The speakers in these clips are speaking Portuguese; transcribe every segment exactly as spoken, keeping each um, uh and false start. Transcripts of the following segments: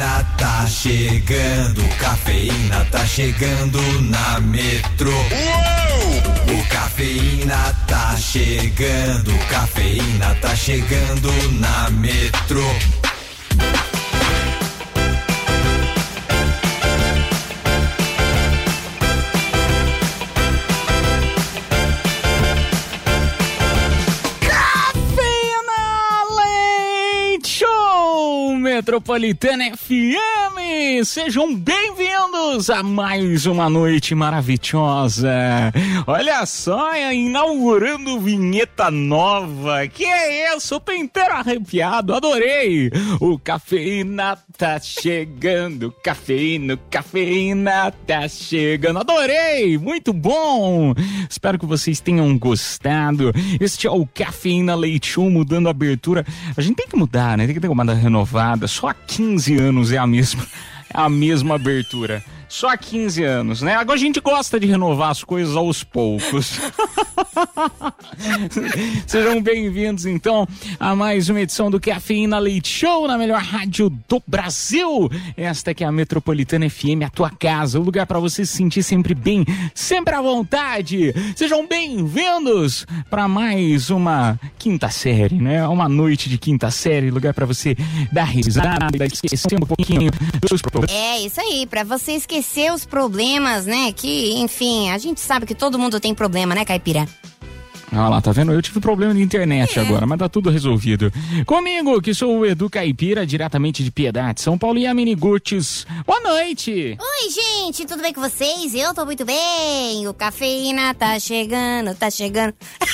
cafeína tá chegando, cafeína tá chegando na Metro. Uou! O cafeína tá chegando, cafeína tá chegando na Metro. Metropolitana F M, sejam bem-vindos a mais uma noite maravilhosa. Olha só, inaugurando vinheta nova. Que é isso? Tô inteiro arrepiado, adorei. O cafeína tá chegando, cafeína, cafeína tá chegando, adorei, muito bom. Espero que vocês tenham gostado. Este é o Cafeína Leite Show, mudando a abertura. A gente tem que mudar, né? Tem que ter uma renovada. Só há quinze anos é a mesma, é a mesma abertura. Só há quinze anos, né? Agora a gente gosta de renovar as coisas aos poucos. Sejam bem-vindos, então, a mais uma edição do Cafeína Leite Show, na melhor rádio do Brasil. Esta que é a Metropolitana F M, a tua casa, o lugar para você se sentir sempre bem, sempre à vontade. Sejam bem-vindos para mais uma quinta série, né? Uma noite de quinta série, lugar para você dar risada, esquecer um pouquinho dos seus problemas. É, isso aí, para você esquecer os problemas, né? Que, enfim, a gente sabe que todo mundo tem problema, né, Caipira? Ah lá, tá vendo? Eu tive problema de internet é. agora, mas tá tudo resolvido. Comigo, que sou o Edu Caipira, diretamente de Piedade, São Paulo, e a Miniguts. Boa noite! Oi, gente, tudo bem com vocês? Eu tô muito bem. O cafeína tá chegando, tá chegando.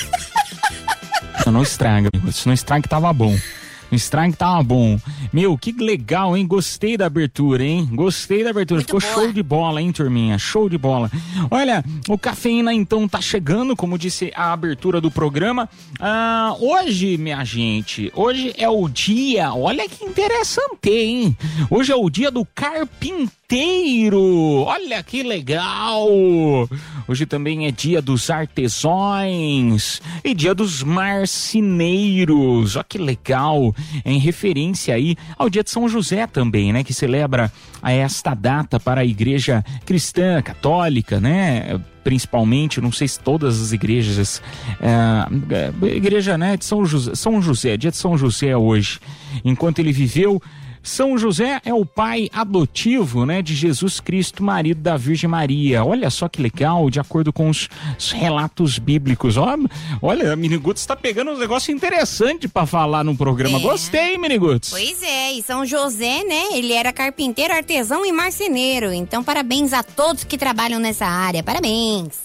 Não estraga, Miniguts, não estraga que tava bom. O strike tava bom. Meu, que legal, hein? Gostei da abertura, hein? Gostei da abertura. Muito Ficou boa. Show de bola, hein, turminha? Show de bola. Olha, o Cafeína, então, tá chegando, como disse a abertura do programa. Ah, hoje, minha gente, hoje é o dia... Olha que interessante, hein? Hoje é o dia do carpinteiro. Olha que legal. Hoje também é dia dos artesãos e dia dos marceneiros. Olha que legal. Em referência aí ao dia de São José também, né? Que celebra a esta data para a igreja cristã, católica, né? Principalmente, não sei se todas as igrejas, é, igreja, né? De São José, São José, dia de São José hoje. Enquanto ele viveu, São José é o pai adotivo, né, de Jesus Cristo, marido da Virgem Maria. Olha só que legal, de acordo com os, os relatos bíblicos. Olha, olha, a Miniguts está pegando um negócio interessante para falar no programa. É. Gostei, Miniguts. Pois é, e São José, né, ele era carpinteiro, artesão e marceneiro. Então, parabéns a todos que trabalham nessa área. Parabéns.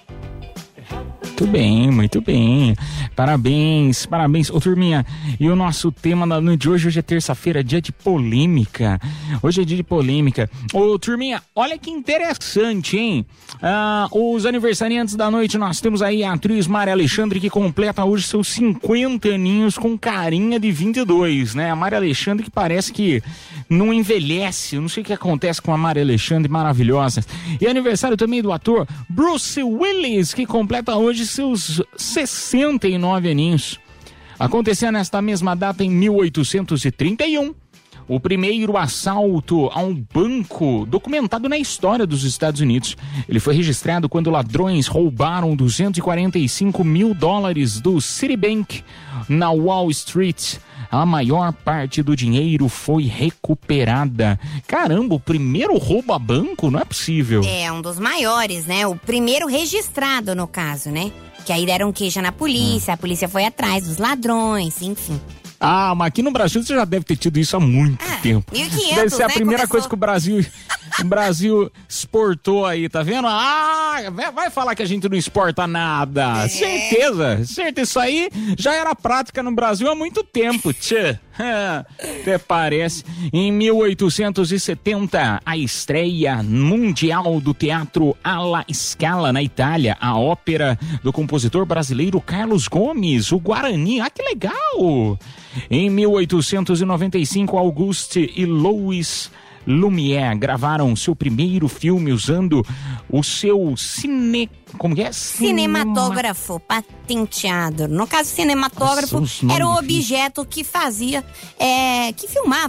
Muito bem, muito bem. Parabéns, parabéns. Ô, turminha, e o nosso tema da noite de hoje, hoje é terça-feira, dia de polêmica. Hoje é dia de polêmica. Ô, turminha, olha que interessante, hein? Ah, os aniversariantes da noite, nós temos aí a atriz Maria Alexandre, que completa hoje seus cinquenta aninhos com carinha de vinte e dois, né? A Maria Alexandre que parece que não envelhece. Eu não sei o que acontece com a Maria Alexandre, maravilhosa. E aniversário também do ator Bruce Willis, que completa hoje seus sessenta e nove aninhos. Aconteceu nesta mesma data em mil oitocentos e trinta e um, o primeiro assalto a um banco documentado na história dos Estados Unidos. Ele foi registrado quando ladrões roubaram duzentos e quarenta e cinco mil dólares do Citibank na Wall Street. A maior parte do dinheiro foi recuperada. Caramba, o primeiro roubo a banco? Não é possível. É, um dos maiores, né? O primeiro registrado, no caso, né? Que aí deram queixa na polícia, hum. a polícia foi atrás dos ladrões, enfim. Ah, mas aqui no Brasil você já deve ter tido isso há muito ah, tempo. mil e quinhentos, deve ser a né? primeira Começou... coisa que o Brasil, o Brasil exportou aí, tá vendo? Ah, vai falar que a gente não exporta nada. É. Certeza, certeza. Isso aí já era prática no Brasil há muito tempo, tchê. Até parece. Em mil oitocentos e setenta, a estreia mundial do Teatro alla Scala na Itália, a ópera do compositor brasileiro Carlos Gomes, o Guarani. Ah, que legal! Em mil oitocentos e noventa e cinco, Auguste e Louis Lumière gravaram seu primeiro filme usando o seu cine... Como que é? Cinematógrafo patenteado. No caso, cinematógrafo Nossa, era um objeto que fazia, é, que filmava, né?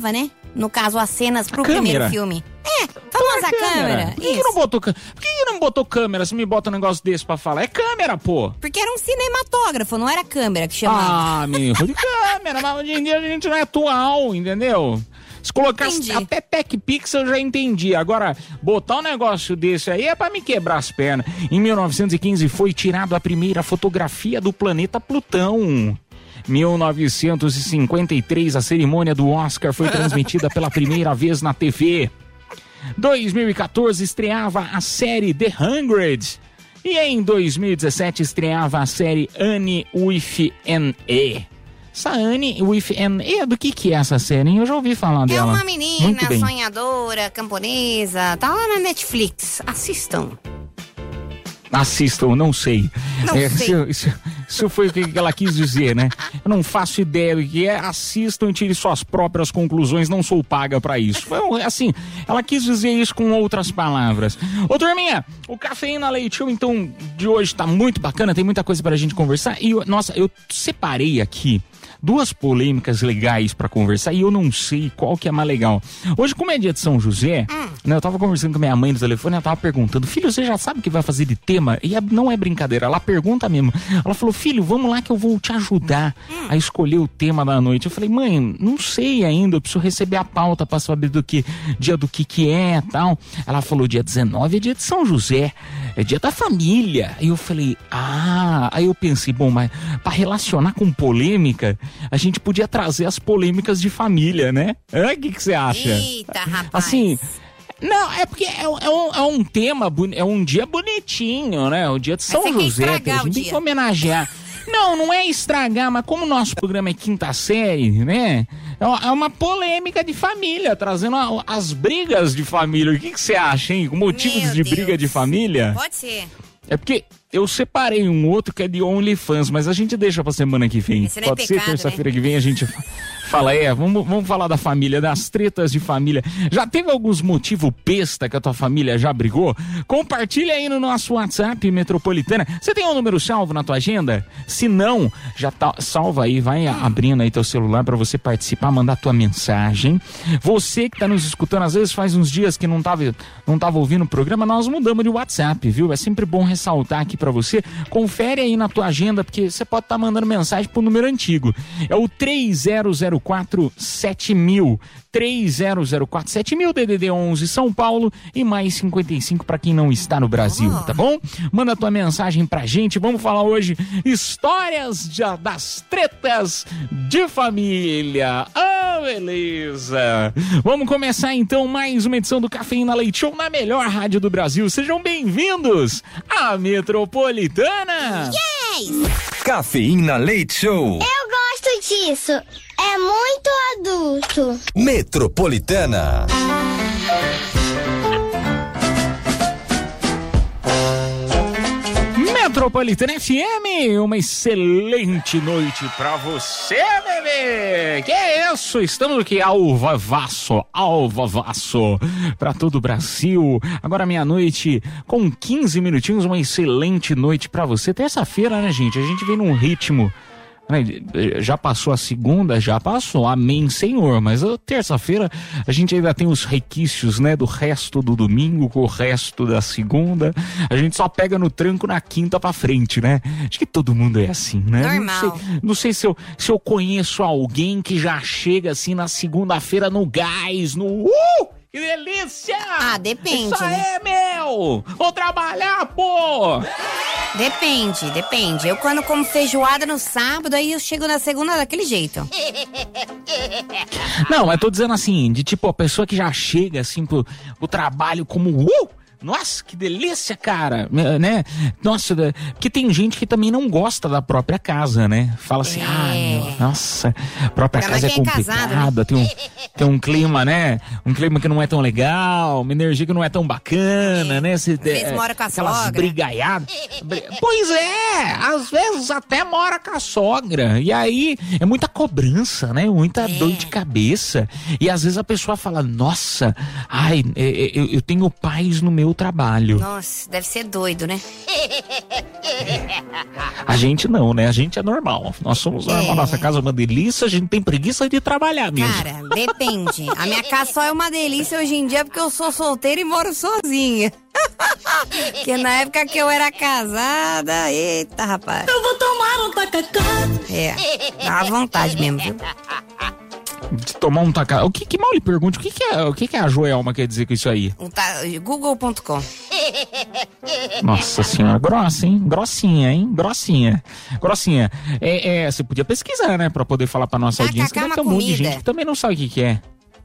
no caso, as cenas pro a primeiro câmera. filme. É, famosa Por que câmera. Por que, que não botou câmera? Por que, que não botou câmera se me bota um negócio desse pra falar? É câmera, pô! Porque era um cinematógrafo, não era câmera que chamava. Ah, meu, de câmera, mas hoje em dia a gente não é atual, entendeu? Se colocasse Entendi. até Tech Pixel eu já entendi. Agora, botar um negócio desse aí é pra me quebrar as pernas. Em mil novecentos e quinze foi tirada a primeira fotografia do planeta Plutão. mil novecentos e cinquenta e três, a cerimônia do Oscar foi transmitida pela primeira vez na T V. dois mil e quatorze estreava a série The Hundred. E em dois mil e dezessete estreava a série Annie with an E. Essa Annie with an E, do que que é essa série, hein? Eu já ouvi falar É dela. uma menina Muito bem. sonhadora, camponesa, tá lá na Netflix. Assistam. Assistam, não sei. Não É, sei. Isso, isso- isso foi o que ela quis dizer, né? Eu não faço ideia do que é. Assistam e tirem suas próprias conclusões. Não sou paga pra isso. Foi um- assim, ela quis dizer isso com outras palavras. Ô, turminha, o Cafeína Leite Show, então, de hoje tá muito bacana. Tem muita coisa pra gente conversar. E, eu- nossa, eu separei aqui duas polêmicas legais pra conversar e eu não sei qual que é mais legal. Hoje, como é dia de São José, né, eu tava conversando com minha mãe no telefone, ela tava perguntando, filho, você já sabe o que vai fazer de tema? E é- não é brincadeira, ela pergunta mesmo. Ela falou, filho, vamos lá que eu vou te ajudar a escolher o tema da noite. Eu falei, mãe, não sei ainda, eu preciso receber a pauta pra saber do que, dia do que que é e tal. Ela falou, dia dezenove é dia de São José, é dia da família. Aí eu falei, ah, aí eu pensei, bom, mas pra relacionar com polêmica, a gente podia trazer as polêmicas de família, né? O que que você acha? Eita, rapaz. Assim, não, é porque é, é um, é um tema, boni- é um dia bonitinho, né? O dia de São você quer José, que a estragar o gente tem que dia. homenagear. Não, não é estragar, mas como o nosso programa é quinta série, né? É uma- é uma polêmica de família, trazendo a- as brigas de família. O que que você acha, hein? Motivos Meu de briga Deus. de família? Pode ser. É porque eu separei um outro que é de OnlyFans, mas a gente deixa pra semana que vem. Esse não é Pode ser, pecado, terça-feira que vem a gente fa- fala, é, vamos, vamos falar da família, das tretas de família. Já teve alguns motivos besta que a tua família já brigou? Compartilha aí no nosso WhatsApp Metropolitana. Você tem um número salvo na tua agenda? Se não, já tá, salva aí, vai abrindo aí teu celular pra você participar, mandar tua mensagem. Você que tá nos escutando, às vezes faz uns dias que não tava, não tava ouvindo o programa, nós mudamos de WhatsApp, viu? É sempre bom ressaltar aqui pra você. Confere aí na tua agenda, porque você pode estar mandando mensagem pro número antigo. É o três zero zero quatro sete mil. três zero zero quatro sete mil, D D D onze São Paulo e mais cinquenta e cinco para quem não está no Brasil, tá bom? Manda tua mensagem pra gente. Vamos falar hoje histórias de- das tretas de família. Ah, beleza. Vamos começar então mais uma edição do Cafeína Leite Show na melhor rádio do Brasil. Sejam bem-vindos à Metropolitana. Cafeína Leite Show. Eu gosto disso. É muito adulto. Metropolitana. Metropolitana F M, uma excelente noite pra você, bebê! Que é isso? Estamos aqui ao vavaço, ao vavaço, pra todo o Brasil. Agora meia-noite, com quinze minutinhos, uma excelente noite pra você. Terça-feira, né, gente? A gente vem num ritmo... Já passou a segunda, já passou, amém, Senhor, mas a terça-feira a gente ainda tem os requisitos, né, do resto do domingo com o resto da segunda, a gente só pega no tranco na quinta pra frente, né? Acho que todo mundo é assim, né? Normal. Não sei, não sei se, eu, se eu conheço alguém que já chega assim na segunda-feira no gás, no... Uh! Que delícia! Ah, depende, Isso aí, né? meu! Vou trabalhar, pô! Depende, depende. Eu quando como feijoada no sábado, aí eu chego na segunda daquele jeito. Não, mas tô dizendo assim, de tipo, a pessoa que já chega assim pro, pro trabalho como, uh, nossa, que delícia, cara, né? Nossa, porque tem gente que também não gosta da própria casa, né? Fala assim, É. ah, nossa, a própria Ainda casa é mais quem é complicada, casado, né? tem, um, tem um clima, né? Um clima que não é tão legal, uma energia que não é tão bacana, É. né? Você, Às vezes mora com a aquelas sogra. brigaiadas. Bri- Pois é, às vezes até mora com a sogra. E aí é muita cobrança, né? Muita É. dor de cabeça. E às vezes a pessoa fala, nossa, ai, é, é, eu, eu tenho paz no meu seu trabalho. Nossa, deve ser doido, né? A gente não, né? A gente é normal. Nós somos É. a nossa casa é uma delícia, a gente tem preguiça de trabalhar mesmo. Cara, depende. A minha casa só é uma delícia hoje em dia porque eu sou solteira e moro sozinha. Porque na época que eu era casada, eita, rapaz. Eu vou tomar um tacacá. É, dá vontade mesmo, viu? De tomar um tacacá. O que, que mal lhe pergunte, o que, que é, o que, que a Joelma quer dizer com isso aí? Um ta... google ponto com. Nossa senhora, grossa, hein? Grossinha, hein? Grossinha. Grossinha. É, é, você podia pesquisar, né? Pra poder falar pra nossa Tacacá audiência que é deve uma ter um monte de comida. gente que também não sabe o que, que é.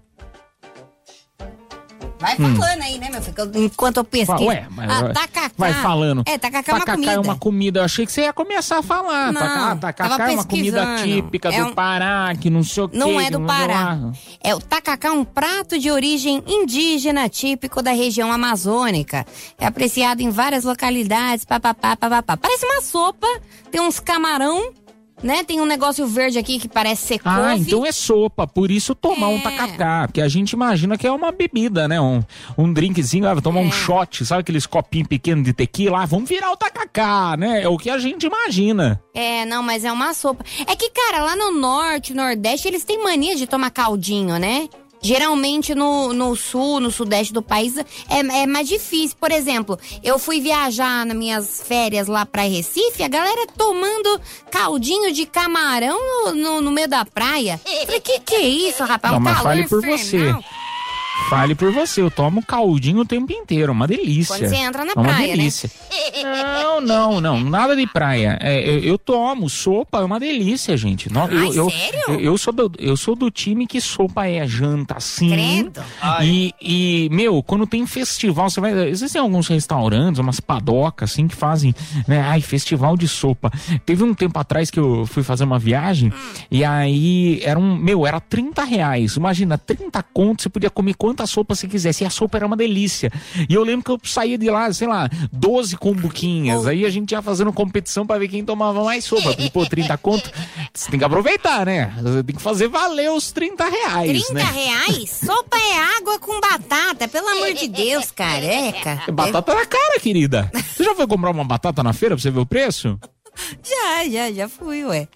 Vai falando aí, né, meu filho? Enquanto eu pesquiso. Ué, mas ah, tacacá. vai falando. É, tacacá é uma comida. é uma comida. Eu achei que você ia começar a falar. Não, Tacacá, tacacá tava é uma comida pesquisando. típica É do um- Pará, que não sei o quê. Não é que do sei Pará. lá. É o tacacá, um prato de origem indígena típico da região amazônica. É apreciado em várias localidades, papapá, papapá. Parece uma sopa, tem uns camarão, né? Tem um negócio verde aqui que parece ser couve. Ah, então é sopa, por isso tomar um É. tacacá, porque a gente imagina que é uma bebida, né? Um, um drinkzinho, ah, vai tomar um É. shot, sabe aqueles copinhos pequenos de tequila? Ah, vamos virar o tacacá, né? É o que a gente imagina. É, não, mas é uma sopa. É que, cara, lá no norte, nordeste, eles têm mania de tomar caldinho, né? Geralmente no, no sul, no sudeste do país, é, é mais difícil. Por exemplo, eu fui viajar nas minhas férias lá pra Recife, a galera tomando caldinho de camarão no, no, no meio da praia. Falei, que que é isso, rapaz? Não, Um mas calor fale por infernal. você. Fale por você, eu tomo caldinho o tempo inteiro, uma delícia. Quando você entra na é uma praia, né? delícia. Não, não, não, nada de praia. É, eu, eu tomo, sopa é uma delícia, gente. Não, eu, Ai, eu, sério? Eu, eu sou do, eu sou do time que sopa é janta, sim. Credo. E, e, meu, quando tem festival, você vai. Existem alguns restaurantes, umas padocas, assim, que fazem, né? Ai, festival de sopa. Teve um tempo atrás que eu fui fazer uma viagem e aí era um. Meu, era trinta reais. Imagina, trinta contos, você podia comer quantas sopas você quisesse. E a sopa era uma delícia. E eu lembro que eu saía de lá, sei lá, doze combuquinhas. Aí a gente ia fazendo competição pra ver quem tomava mais sopa. Porque, pô, trinta conto, você tem que aproveitar, né? Você tem que fazer valer os trinta reais, trinta né? reais? Sopa é água com batata, pelo amor de Deus, careca. Batata na cara, querida. Você já foi comprar uma batata na feira pra você ver o preço? Já, já, já fui, ué.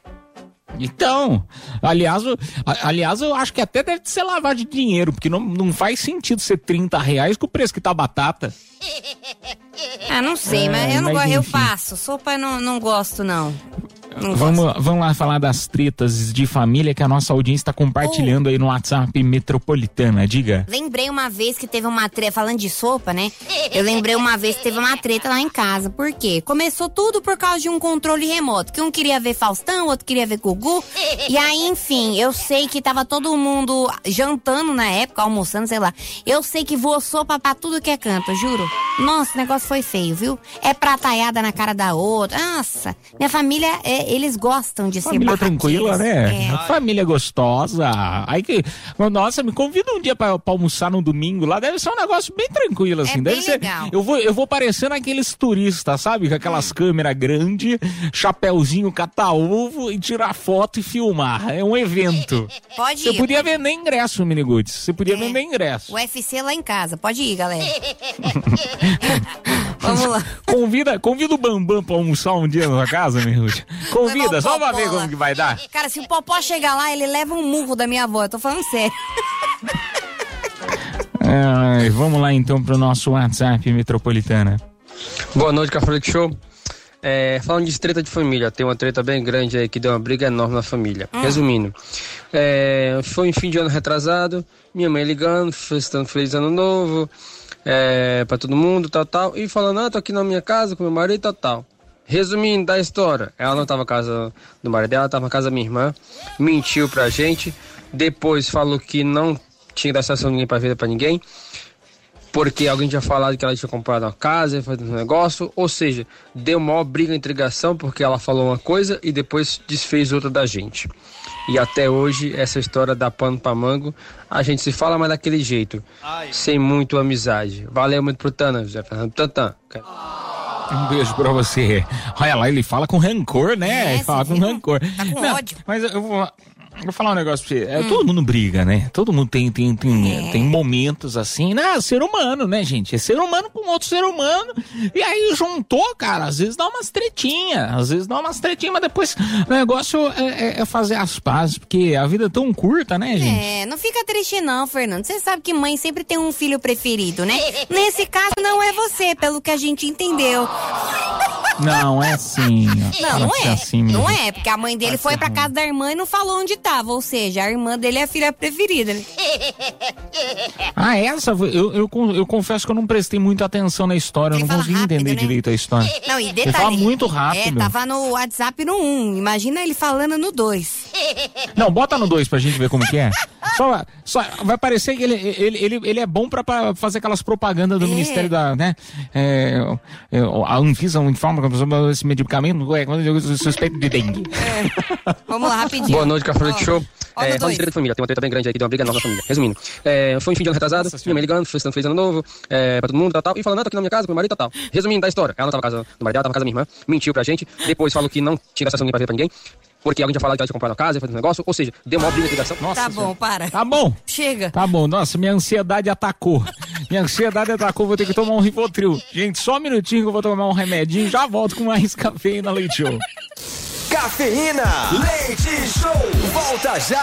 Então, aliás, eu, a- aliás, eu acho que até deve ser lavagem de dinheiro, porque não, não faz sentido ser trinta reais com o preço que tá a batata. Ah, não sei, É, mas eu não mas gosto, eu enfim. passo. Sopa eu não, não gosto, não. Não gosto. Vamos, vamos lá falar das tretas de família que a nossa audiência está compartilhando aí no WhatsApp Metropolitana. Diga. Lembrei uma vez que teve uma treta, falando de sopa, né? Eu lembrei uma vez que teve uma treta lá em casa. Por quê? Começou tudo por causa de um controle remoto. Que um queria ver Faustão, outro queria ver Gugu. E aí, enfim, eu sei que tava todo mundo jantando na época, almoçando, sei lá. Eu sei que voou sopa pra tudo que é canto, juro. Nossa, o negócio foi feio, viu? É prataiada na cara da outra. Nossa, minha família, é, eles gostam de ser Família barraqueiros. tranquila, né? É. Família gostosa. Aí que, nossa, me convida um dia pra, pra almoçar no domingo lá. Deve ser um negócio bem tranquilo, assim. É Deve bem ser. legal. Eu vou, eu vou parecendo aqueles turistas, sabe? Com aquelas câmeras grandes, chapéuzinho cata-ovo e tirar foto e filmar. É um evento. Pode Você ir. podia vender ingresso, Miniguts. Você podia É. vender ingresso. U F C lá em casa. Pode ir, galera. Vamos lá. Convida, convida o Bambam pra almoçar um dia na sua casa, Miniguts. Convida, Levar o só pra Popó ver lá. como que vai dar. Cara, se o Popó chegar lá, ele leva um murro da minha avó. Eu tô falando sério. Ai, vamos lá então pro nosso WhatsApp Metropolitana. Boa noite, Café Show. É, falando de treta de família, tem uma treta bem grande aí que deu uma briga enorme na família. Resumindo, é, foi em fim de ano retrasado, minha mãe ligando, felicitando feliz ano novo é, pra todo mundo, tal, tal, e falando, ah, tô aqui na minha casa com meu marido, tal, tal. Resumindo da história, ela não tava na casa do marido dela, tava na casa da minha irmã, mentiu pra gente, depois falou que não tinha da estação ninguém pra ver pra ninguém, porque alguém tinha falado que ela tinha comprado uma casa e feito um negócio, ou seja, deu maior briga, intrigação, porque ela falou uma coisa e depois desfez outra da gente. E até hoje, essa história dá pano pra mango, a gente se fala, mas daquele jeito, sem muito amizade. Valeu muito pro Tana, José Fernando Tantan. Um beijo pra você. Olha lá, ele fala com rancor, né? É, ele fala você com viu? rancor. Tá com Não, ódio. Mas eu vou... Vou falar um negócio pra você. É, hum. Todo mundo briga, né? Todo mundo tem, tem, tem, é. tem momentos assim, né? Ser humano, né, gente? É ser humano com outro ser humano. E aí juntou, cara, às vezes dá umas tretinhas. Às vezes dá umas tretinhas, mas depois o negócio é, é, é fazer as pazes, porque a vida é tão curta, né, gente? É, não fica triste não, Fernando. Você sabe que mãe sempre tem um filho preferido, né? Nesse caso não é você, pelo que a gente entendeu. Não, é assim. Não, não é. Assim não é, porque a mãe dele foi pra casa da irmã e não falou onde tava. Ou seja, a irmã dele é a filha preferida, né? Ah, essa? Eu, eu, eu confesso que eu não prestei muita atenção na história. Ele eu não consegui rápido, entender né? direito a história. Não, e detalhe, ele fala muito rápido. É, tava no WhatsApp no um. Imagina ele falando no dois. Não, bota no dois pra gente ver como que é. Só, só vai parecer que ele, ele, ele, ele é bom pra, pra fazer aquelas propagandas do é. Ministério da, né? É, é, a Anvisa informa sobre esse medicamento é suspeito de dengue. É. Vamos lá, rapidinho. Boa noite, Café de Show. Ó, é, fala de treta de família, tem uma treta bem grande aí, que deu uma briga nova na família. Resumindo, é, foi um fim de ano retrasado, Nossa, minha mãe ligando, felicitando feliz ano novo, é, pra todo mundo, tal, tal, e falando, ah, tô aqui na minha casa, com meu marido, tal, tal. Resumindo da história, ela não tava na casa do marido dela, tava na casa da minha irmã, mentiu pra gente, depois falou que não tinha gastação ninguém pra ver pra ninguém, porque alguém tinha falado que ela tinha comprado a casa, fazer um negócio, ou seja, deu uma briga de ligação. Nossa, tá bom, senhora. Para. Tá bom. Chega. Tá bom, nossa, minha ansiedade atacou. Minha ansiedade atacou, vou ter que tomar um Rivotril. Gente, só um minutinho que eu vou tomar um remedinho, já volto com mais Cafeína Leite Show. Cafeína Leite Show, volta já!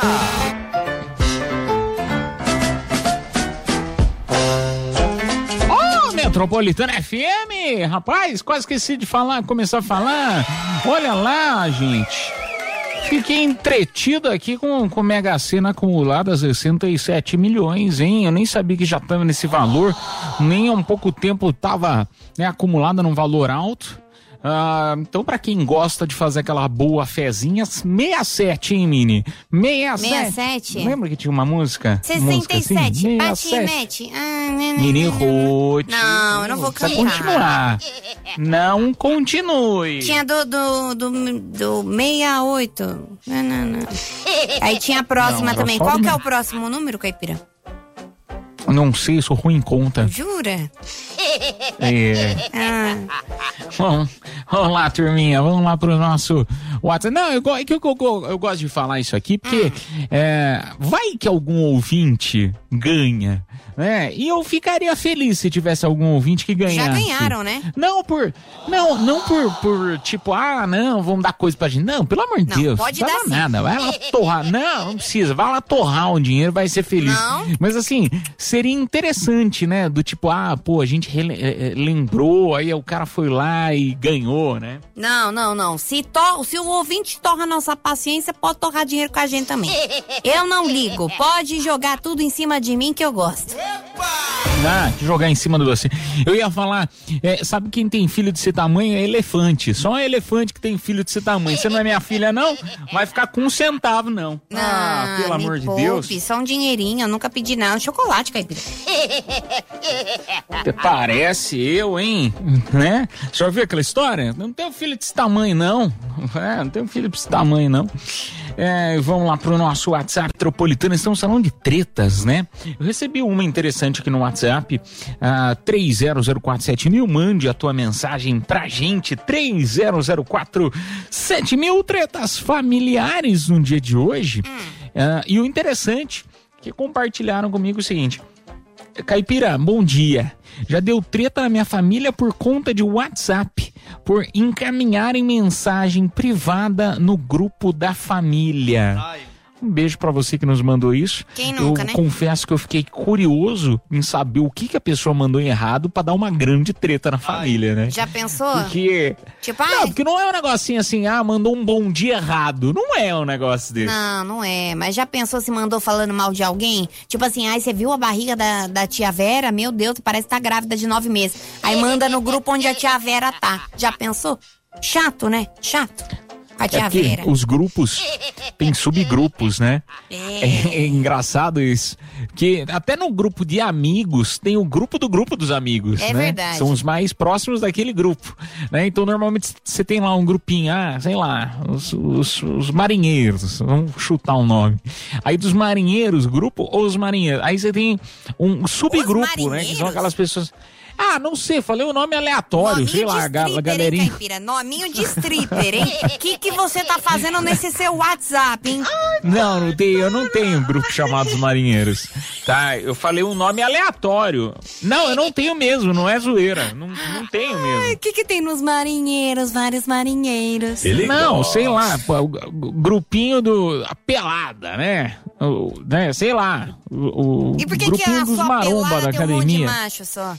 Metropolitana F M, rapaz, quase esqueci de falar, começar a falar. Olha lá, gente. Fiquei entretido aqui com, com Mega Sena acumulada sessenta e sete milhões, hein? Eu nem sabia que já estava nesse valor, nem há um pouco tempo estava, né, acumulada num valor alto. Ah, então, pra quem gosta de fazer aquela boa fezinha, sessenta e sete, hein, Mini? sessenta e sete. sessenta e sete. Lembra que tinha uma música? sessenta e sete. Bate e mete. Ah, Mini Ruth. Não, eu não vou cantar. Continuar. Não continue. Tinha do, do, do, do sessenta e oito. Não, não, não. Aí tinha a próxima não, também. Qual que é o próximo número, Caipira? Não sei, sou ruim em conta. Jura? É. Ah. Bom, vamos lá, turminha, vamos lá pro nosso WhatsApp. Não, eu, eu, eu, eu, eu gosto de falar isso aqui, porque hum. é, vai que algum ouvinte ganha, né? E eu ficaria feliz se tivesse algum ouvinte que ganhasse. Já ganharam, né? Não por, não, não por, por tipo, ah, não, vamos dar coisa pra gente. Não, pelo amor de não, Deus. Pode não dar dá nada, vai lá torrar. Não, não precisa, vai lá torrar um dinheiro, vai ser feliz. Não. Mas assim, seria interessante, né? Do tipo, ah, pô, a gente rele- lembrou, aí o cara foi lá e ganhou, né? Não, não, não. Se, to- se o ouvinte torra nossa paciência, pode torrar dinheiro com a gente também. Eu não ligo. Pode jogar tudo em cima de mim que eu gosto. Ah, que jogar em cima de você. Eu ia falar, é, sabe quem tem filho desse tamanho? É elefante. Só um elefante que tem filho desse tamanho. Você não é minha filha, não? Vai ficar com um centavo, não. não ah, pelo amor de poupe, Deus. Só um dinheirinho, eu nunca pedi nada. Chocolate, Caipira. Parece eu, hein? Né? Já ouviu aquela história? Não tenho filho desse tamanho, não. É, não tenho filho desse tamanho, não. É, vamos lá pro nosso WhatsApp Metropolitana. Estamos falando de tretas, né? Eu recebi uma interessante aqui no WhatsApp, uh, três zero zero quatro sete mil. Mande a tua mensagem pra gente, três zero zero quatro sete mil. Tretas familiares no dia de hoje. Hum. Uh, e o interessante é que compartilharam comigo o seguinte: Caipira, bom dia. Já deu treta na minha família por conta de WhatsApp, por encaminharem mensagem privada no grupo da família. Ai. Um beijo pra você que nos mandou isso. Quem nunca, eu né? confesso que eu fiquei curioso em saber o que, que a pessoa mandou errado pra dar uma grande treta na família, né? Já pensou? Porque... Tipo, não, ai... porque não é um negocinho assim, ah, mandou um bom dia errado. Não é um negócio desse. Não, não é. Mas já pensou se mandou falando mal de alguém? Tipo assim, ai, você viu a barriga da, da tia Vera? Meu Deus, parece que tá grávida de nove meses. Aí manda no grupo onde a tia Vera tá. Já pensou? Chato, né? Chato. A tia é que Vera. Os grupos tem subgrupos, né? É. É, é engraçado isso. Porque até no grupo de amigos tem o grupo do grupo dos amigos, é né? Verdade. São os mais próximos daquele grupo, né? Então normalmente você tem lá um grupinho, ah, sei lá, os, os, os marinheiros, vamos chutar um nome. Aí dos marinheiros, grupo ou os marinheiros. Aí você tem um subgrupo, né? Que são aquelas pessoas... Ah, não sei, falei um nome aleatório, Nominho sei lá, a stripper, galerinha. hein, Caipira? Nominho de stripper, hein? O que, que você tá fazendo nesse seu WhatsApp, hein? Não, não tenho, eu não tenho um grupo chamado Os Marinheiros, tá? Eu falei um nome aleatório. Não, eu não tenho mesmo, não é zoeira, não, não tenho mesmo. O que que tem nos marinheiros, vários marinheiros? Ele não, gosta. Sei lá, o, o grupinho do... a pelada, né? O, né? Sei lá, o, o e por que grupinho que a dos sua maromba pelada da tem um monte de academia. macho só?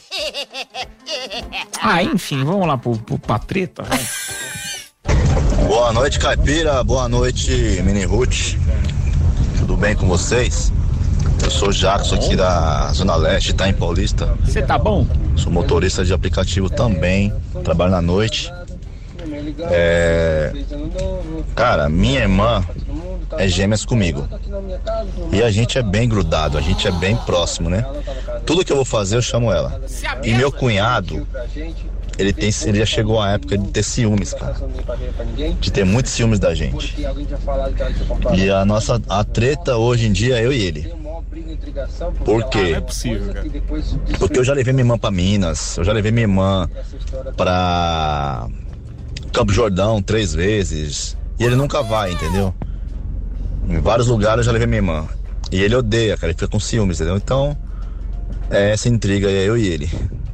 Ah, enfim, vamos lá pro, pro, pra treta, vai. Boa noite, Caipira. Boa noite, Mini Ruth. Tudo bem com vocês? Eu sou o Jackson aqui da Zona Leste, tá em Paulista. Você tá bom? Sou motorista de aplicativo também, trabalho na noite. É... Cara, minha irmã é gêmeas comigo. E a gente é bem grudado, a gente é bem próximo, né? Tudo que eu vou fazer eu chamo ela. E meu cunhado, ele, tem, ele já chegou à época de ter ciúmes, cara. De ter muitos ciúmes da gente. E a nossa a treta hoje em dia é eu e ele. Por quê? Não é possível, cara. Porque eu já levei minha irmã pra Minas, eu já levei minha irmã pra Campo Jordão três vezes. E ele nunca vai, entendeu? Em vários lugares eu já levei minha irmã. E ele odeia, cara, ele fica com ciúmes, entendeu? Então, é essa intriga aí, é eu e ele.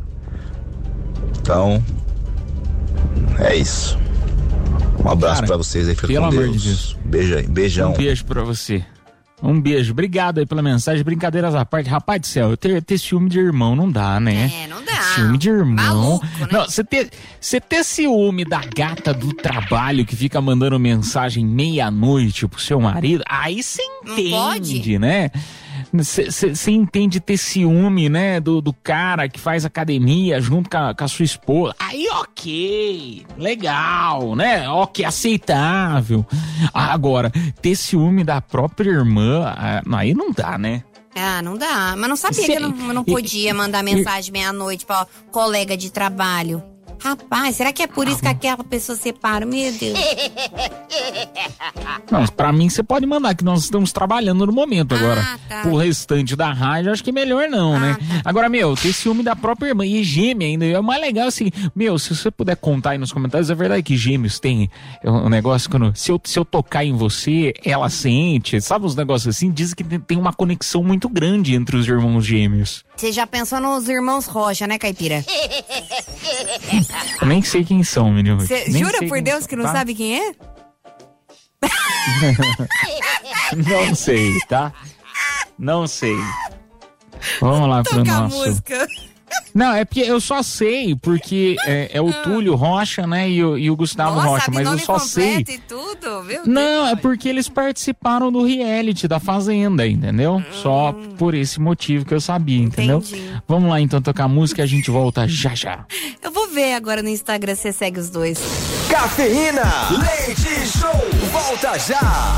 Então, é isso. Um abraço cara, pra vocês aí, fica pelo com amor Deus. De Deus. Beijo aí, beijão. Um beijo pra você. Um beijo, obrigado aí pela mensagem, brincadeiras à parte. Rapaz do céu, eu ter, ter ciúme de irmão não dá, né? É, não dá. Ciúme de irmão. Maluco, né? Não, você ter, você ter ciúme da gata do trabalho que fica mandando mensagem meia-noite pro seu marido, aí você entende, né? Você entende ter ciúme, né, do, do cara que faz academia junto com a, com a sua esposa. Aí, ok, legal, né? Ok, aceitável. Agora, ter ciúme da própria irmã, aí não dá, né? Ah, não dá. Mas não sabia Cê, que eu não, eu não podia e, mandar mensagem meia-noite pra colega de trabalho. Rapaz, será que é por isso que aquela pessoa separa? Meu Deus. Não, pra mim você pode mandar, que nós estamos trabalhando no momento agora. Ah, tá. Pro restante da rádio, acho que é melhor não, ah, né? Tá. Agora, meu, ter ciúme da própria irmã e gêmea ainda. É o mais legal assim, meu, se você puder contar aí nos comentários, é verdade que gêmeos tem um negócio quando, se eu, se eu tocar em você, ela sente, sabe uns negócios assim? Dizem que tem uma conexão muito grande entre os irmãos gêmeos. Você já pensou nos irmãos Rocha, né, Caipira? Eu nem sei quem são, menino. Cê jura por Deus são, que não tá? Sabe quem é? Não sei, tá? Não sei. Vamos lá pro nosso... música. Não, é porque eu só sei, porque é, é o Túlio Rocha, né, e o, e o Gustavo Nossa, Rocha, mas eu só sei. E tudo, meu Não, Deus, é porque eles participaram do reality da Fazenda, entendeu? Hum. Só por esse motivo que eu sabia, entendeu? Entendi. Vamos lá então tocar música e a gente volta já já. Eu vou ver agora no Instagram se você segue os dois. Cafeína, Leite Show, volta já!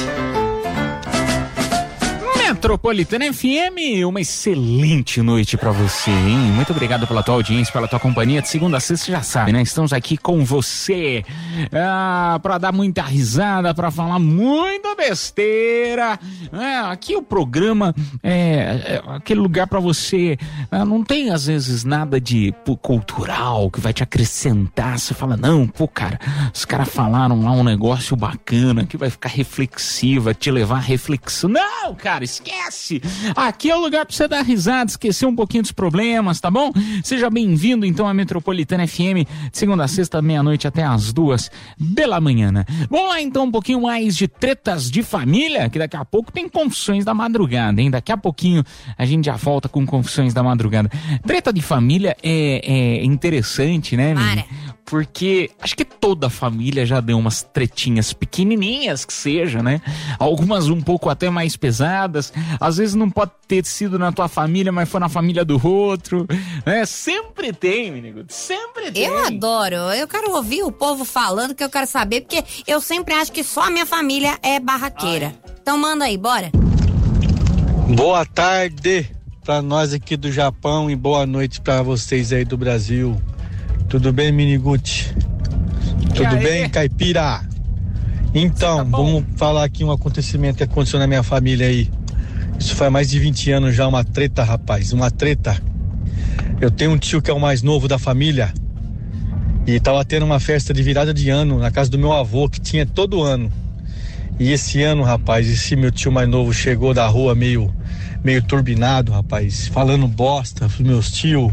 Metropolitana F M, uma excelente noite pra você, hein? Muito obrigado pela tua audiência, pela tua companhia. De segunda a sexta, você já sabe, né? Estamos aqui com você ah, pra dar muita risada, pra falar muita besteira. É, aqui o programa é, é aquele lugar pra você. Ah, não tem, às vezes, nada de pô, cultural que vai te acrescentar. Você fala, não, pô, cara, os caras falaram lá um negócio bacana que vai ficar reflexiva, te levar a reflexão. Não, cara, esquece! Aqui é o lugar pra você dar risada, esquecer um pouquinho dos problemas, tá bom? Seja bem-vindo, então, à Metropolitana F M, de segunda a sexta, meia-noite até as duas da manhã. Vamos lá, então, um pouquinho mais de tretas de família, que daqui a pouco tem Confissões da Madrugada, hein? Daqui a pouquinho a gente já volta com Confissões da Madrugada. Treta de família é, é interessante, né, menina? Porque acho que toda família já deu umas tretinhas pequenininhas que seja, né? Algumas um pouco até mais pesadas. Às vezes não pode ter sido na tua família, mas foi na família do outro. Né? Sempre tem, menino. Sempre tem. Eu adoro. Eu quero ouvir o povo falando, que eu quero saber, porque eu sempre acho que só a minha família é barraqueira. Ai. Então manda aí, bora. Boa tarde pra nós aqui do Japão e boa noite pra vocês aí do Brasil. Tudo bem, Miniguti? Tudo aí? Bem, Caipira? Então, tá vamos falar aqui um acontecimento que aconteceu na minha família aí. Isso faz mais de vinte anos já, uma treta, rapaz, uma treta. Eu tenho um tio que é o mais novo da família e tava tendo uma festa de virada de ano na casa do meu avô, que tinha todo ano. E esse ano, rapaz, esse meu tio mais novo chegou da rua meio, meio turbinado, rapaz, falando bosta pros meus tios.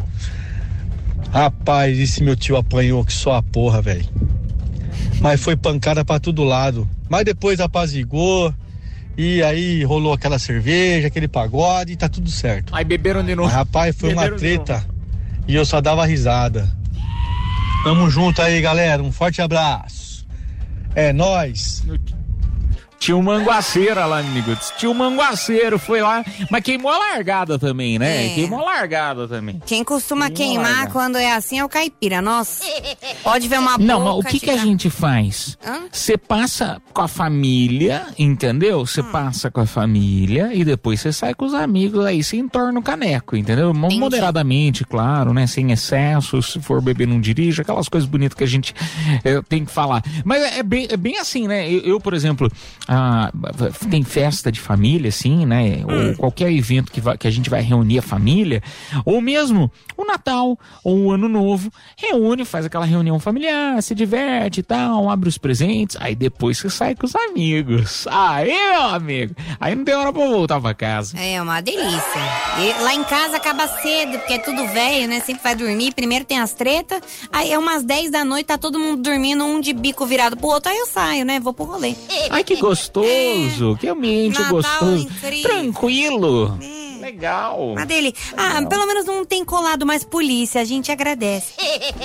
Rapaz, esse meu tio apanhou que só a porra, velho. Mas foi pancada pra todo lado. Mas depois apazigou. E aí rolou aquela cerveja, aquele pagode e tá tudo certo. Aí beberam de novo. Mas, rapaz, foi beberam uma treta. E eu só dava risada. Tamo junto aí, galera. Um forte abraço. É nóis. Tinha um manguaceiro lá, Miniguts. Tinha um manguaceiro, foi lá. Mas queimou a largada também, né? É. Queimou a largada também. Quem costuma Queimou queimar largada. quando é assim é o caipira. Nossa, pode ver uma Não, boca... mas o que, que a tirar- gente faz? Hã? Você passa com a família, entendeu? Você Hum. passa com a família e depois você sai com os amigos, aí você entorna o caneco, entendeu? Mo- Entendi. Moderadamente, claro, né? Sem excesso, se for beber não dirija, aquelas coisas bonitas que a gente eh, tem que falar. Mas é, é bem, é bem assim, né? Eu, eu, por exemplo, ah, tem festa de família, assim, né? Hum. Ou qualquer evento que, vai- que a gente vai reunir a família, ou mesmo o Natal ou o Ano Novo, reúne, faz aquela reunião familiar, se diverte e tal, abre os presentes, aí depois você sai com os amigos. Aí, meu amigo, aí não tem hora pra voltar pra casa. É uma delícia. E lá em casa acaba cedo, porque é tudo velho, né? Sempre vai dormir. Primeiro tem as tretas. Aí é umas dez da noite, tá todo mundo dormindo, um de bico virado pro outro. Aí eu saio, né? Vou pro rolê. Ai, que gostoso, que ambiente Natal gostoso, incrível. tranquilo, É. legal. Uma delícia. Ah, pelo menos não tem colado mais polícia, a gente agradece.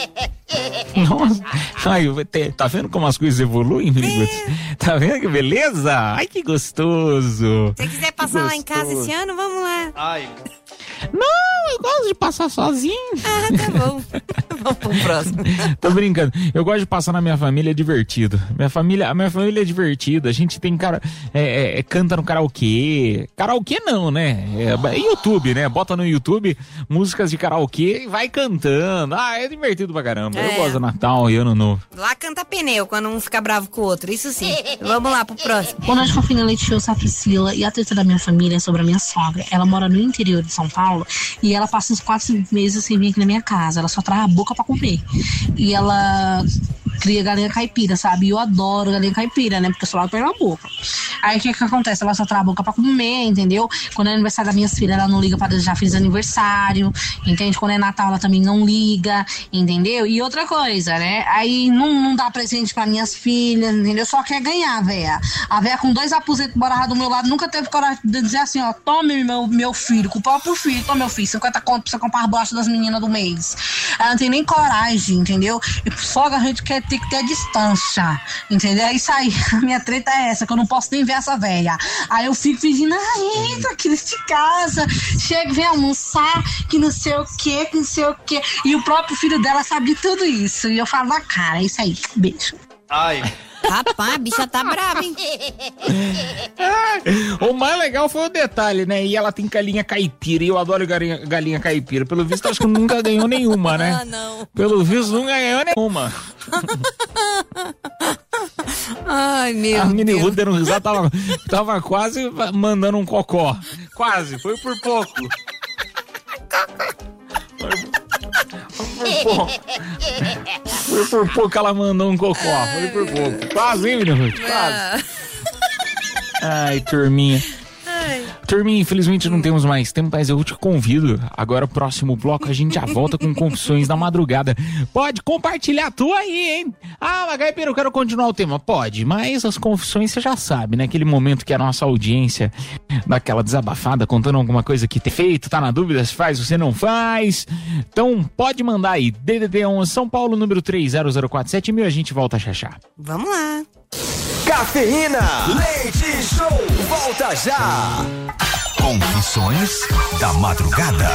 Nossa, ai, te- tá vendo como as coisas evoluem, amigos? Tá vendo que beleza? Ai, que gostoso. Se você quiser passar lá em casa esse ano, vamos lá. Ai. Não, eu gosto de passar sozinho. Ah, tá bom. Vamos pro próximo. Tô brincando. Eu gosto de passar na minha família, é divertido. Minha família, a minha família é divertida. A gente tem cara, é, é, é, canta no karaokê. Karaokê não, né? É, YouTube, né? Bota no YouTube músicas de karaokê e vai cantando. Ah, é divertido pra caramba. Eu É. gosto do Natal e Ano Novo. Lá canta pneu quando um fica bravo com o outro, isso sim. Vamos lá pro próximo. Boa noite, fofinha Leite Show, eu sou a Priscila e a treta da minha família é sobre a minha sogra. Ela mora no interior de São Paulo e ela passa uns quatro, cinco meses sem vir aqui na minha casa. Ela só traz a boca pra comer. E ela cria galinha caipira, sabe? E eu adoro galinha caipira, né? Porque eu só lá pela boca. Aí o que que acontece? Ela só traz a boca pra comer, entendeu? Quando é aniversário das minhas filhas, ela não liga pra desejar feliz aniversário, entende? Quando é Natal, ela também não liga, entendeu? E outra coisa, né? Aí não, não dá presente pra minhas filhas, entendeu? Só quer ganhar, véia. A véia com dois aposentos bora do meu lado nunca teve coragem de dizer assim, ó, tome meu, meu filho, com o próprio filho, tome meu filho, cinquenta conto pra você comprar as bolachas das meninas do mês. Ela não tem nem coragem, entendeu? E sogra a gente quer ter que ter distância, entendeu? É isso aí, a minha treta é essa, que eu não posso nem ver essa véia. Aí eu fico fingindo, ah, entra aqui nesse casa, chega, vem almoçar, que não sei o que, que não sei o que. E o próprio filho dela sabe de tudo isso. E eu falo na cara, é isso aí, beijo. Ai. Rapaz, a bicha tá brava, hein? O mais legal foi o detalhe, né? E ela tem galinha caipira, e eu adoro galinha, galinha caipira. Pelo visto, acho que nunca ganhou nenhuma, né? Ah, não. Pelo visto, nunca ganhou nenhuma. Ai, meu A Mini Deus. Ruth dando risada, tava, tava quase mandando um cocó. Quase, foi por pouco. Foi por pouco. Foi por pouco que ela mandou um cocó. Foi por pouco. Quase, hein, Mini Ruth? Quase. Ai, turminha. Turminha, infelizmente não temos mais tempo, mas eu te convido. Agora, o próximo bloco, a gente já volta com Confissões da Madrugada. Pode compartilhar a tua aí, hein? Ah, mas Caipira, eu quero continuar o tema. Pode, mas as confissões você já sabe, né? Aquele momento que a nossa audiência dá aquela desabafada, contando alguma coisa que tem feito, tá na dúvida se faz ou se não faz. Então, pode mandar aí. D D D onze São Paulo, número três zero zero quatro sete mil, a gente volta a chachar. Vamos lá. Cafeína, leite show, volta já. Confissões da Madrugada.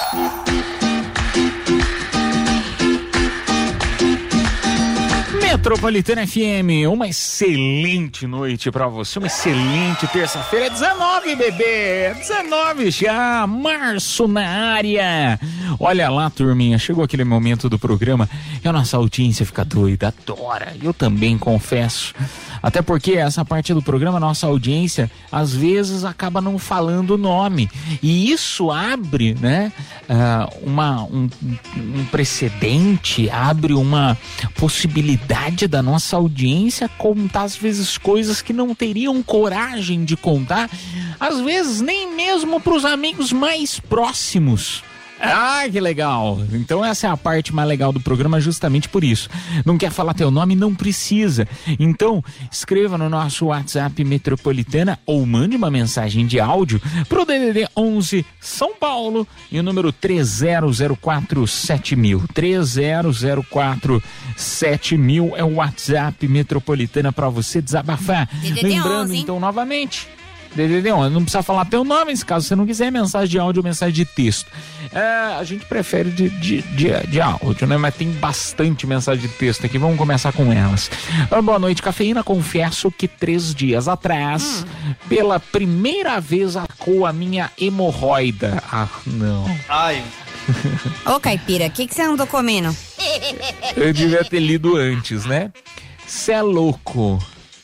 Metropolitana F M, uma excelente noite pra você, uma excelente terça-feira, dezenove, bebê, dezenove já, março na área. Olha lá, turminha, chegou aquele momento do programa e a nossa audiência fica doida, adora, eu também confesso. Até porque essa parte do programa, nossa audiência, às vezes acaba não falando o nome. E isso abre, né, uh, uma, um, um precedente, abre uma possibilidade da nossa audiência contar, às vezes, coisas que não teriam coragem de contar, às vezes nem mesmo para os amigos mais próximos. Ah, que legal. Então essa é a parte mais legal do programa, justamente por isso. Não quer falar teu nome? Não precisa. Então, escreva no nosso WhatsApp Metropolitana ou mande uma mensagem de áudio pro D D D onze São Paulo e o número três zero zero quatro sete mil. três zero zero quatro sete mil é o WhatsApp Metropolitana para você desabafar. D D D Lembrando, onze, então, novamente... D D D onze, não precisa falar teu nome, se caso você não quiser, mensagem de áudio ou mensagem de texto. É, a gente prefere de, de, de, de áudio, né? Mas tem bastante mensagem de texto aqui, vamos começar com elas. Ah, boa noite, Cafeína. Confesso que três dias atrás, hum. pela primeira vez, atacou a minha hemorroida. Ah, não. Ai. Ô, Caipira, o que, que você andou comendo? Eu devia ter lido antes, né? Cê é louco.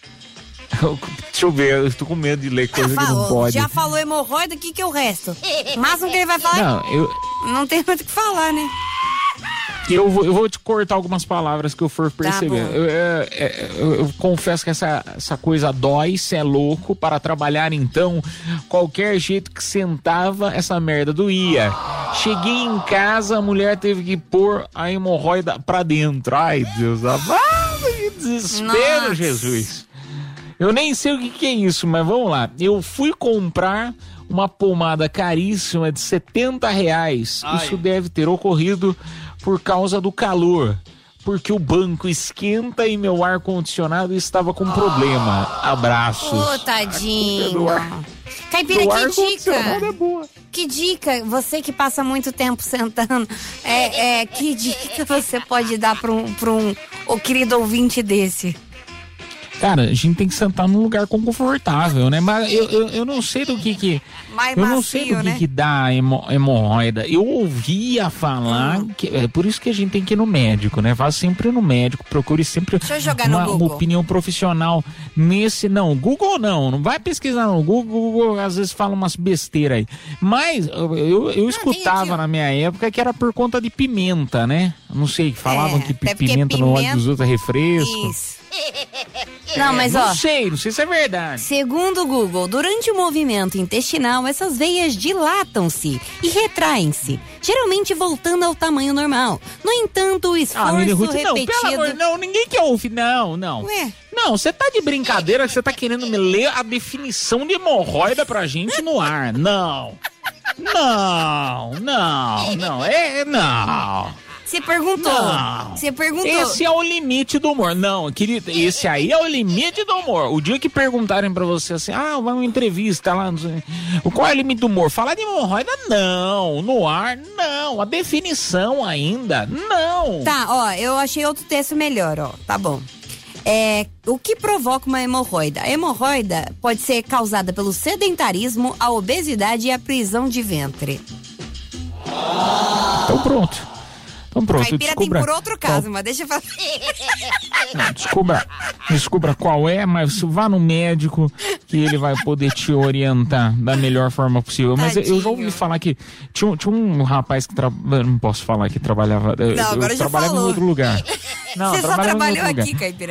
Deixa eu ver, eu tô com medo de ler coisa ah, que não pode. Já falou hemorroida, o que que é o resto? O máximo que ele vai falar... Não, eu... Não tem muito o que falar, né? Eu vou, eu vou te cortar algumas palavras que eu for perceber. Tá, eu, eu, eu, eu confesso que essa, essa coisa dói, cê é louco. Para trabalhar, então, qualquer jeito que sentava, essa merda doía. Cheguei em casa, a mulher teve que pôr a hemorroida pra dentro. Ai, Deus amado, que desespero, nossa. Jesus. Eu nem sei o que, que é isso, mas vamos lá. Eu fui comprar uma pomada caríssima de setenta reais. Ai. Isso deve ter ocorrido por causa do calor, porque o banco esquenta e meu ar-condicionado estava com problema. Abraços. Ô, oh, tadinho. Caipira, que dica? É boa. Que dica, você que passa muito tempo sentando, é, é, que dica você pode dar para um, pra um o querido ouvinte desse? Cara, a gente tem que sentar num lugar confortável, né? Mas eu, eu, eu não sei do que que... Mais eu macio, não sei do que né? que dá hemo, hemorroida. Eu ouvia falar, hum. que, é por isso que a gente tem que ir no médico, né? Vá sempre no médico, procure sempre Deixa eu jogar uma, no uma Google. opinião profissional nesse... Não, Google não, não vai pesquisar no Google, Google às vezes fala umas besteiras aí. Mas eu, eu, eu escutava na minha época que era por conta de pimenta, né? Não sei, falavam é, que pimenta, pimenta no óleo dos outros é refresco. Isso. Não, mas é, não ó. Não sei, não sei se é verdade. Segundo o Google, durante o movimento intestinal, essas veias dilatam-se e retraem-se, geralmente voltando ao tamanho normal. No entanto, o esforço ah, Ruth, repetido... Não, pelo amor, não, ninguém quer ouvir, não, não. Ué? Não, você tá de brincadeira que você tá querendo me ler a definição de hemorroida pra gente no ar. Não. Não, não, não, é, não. Você perguntou. Você perguntou. Esse é o limite do humor. Não, querido, esse aí é o limite do humor. O dia que perguntarem pra você assim, ah, vai uma entrevista lá, não sei, qual é o limite do humor? Falar de hemorroida, não. No ar, não. A definição ainda, não. Tá, ó, eu achei outro texto melhor, ó. Tá bom. É, o que provoca uma hemorroida? A hemorroida pode ser causada pelo sedentarismo, a obesidade e a prisão de ventre. Então pronto. Então pronto, Caipira descubra... tem por outro caso, qual... mas deixa eu falar. Não, descubra, descubra qual é, mas vá no médico que ele vai poder te orientar da melhor forma possível. Mas Tadinho. eu já ouvi falar que tinha, tinha um rapaz que trabalhava, não posso falar que trabalhava, não, eu, agora eu já trabalhava falou. em outro lugar. Não, Você só trabalhou aqui, lugar. Caipira.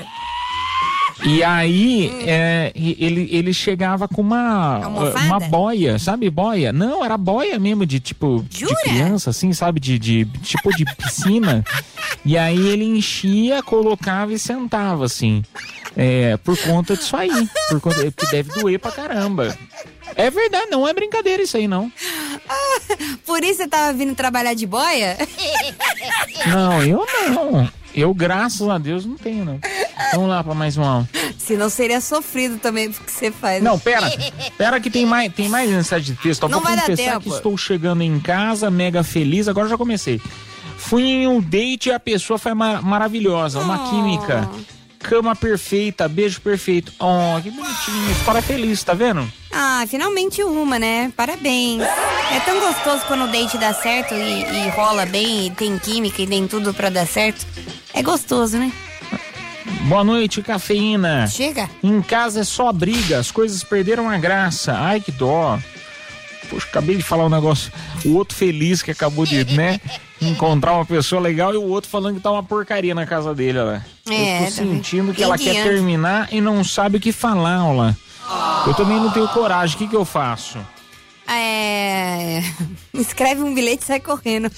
E aí, hum. é, ele, ele chegava com uma, uma boia, sabe, boia? Não, era boia mesmo, de tipo, Jura? de criança, assim, sabe, de, de tipo de piscina. E aí ele enchia, colocava e sentava, assim, é, por conta disso aí, por conta, que deve doer pra caramba. É verdade, não é brincadeira isso aí, não. Por isso você tava vindo trabalhar de boia? Não, eu não. Eu, graças a Deus, não tenho, não. Vamos lá pra mais uma. Senão seria sofrido também porque você faz. Não, pera. Pera que tem mais, tem mais mensagem de texto. Eu não vou vai confessar dar tempo. que estou chegando em casa, mega feliz. Agora já comecei. Fui em um date e a pessoa foi mar- maravilhosa. Uma oh. química. Cama perfeita, beijo perfeito. Oh, que bonitinho. História feliz, tá vendo? Ah, finalmente uma, né? Parabéns. É tão gostoso quando o date dá certo e, e rola bem, e tem química e tem tudo pra dar certo. É gostoso, né? Boa noite, cafeína. Chega. Em casa é só briga, as coisas perderam a graça. Ai, que dó. Poxa, acabei de falar um negócio. O outro feliz que acabou de, né, encontrar uma pessoa legal e o outro falando que tá uma porcaria na casa dele, olha. É, eu tô sentindo que tá ela quer terminar e não sabe o que falar, olha. Eu também não tenho coragem. O que que eu faço? É... Escreve um bilhete e sai correndo.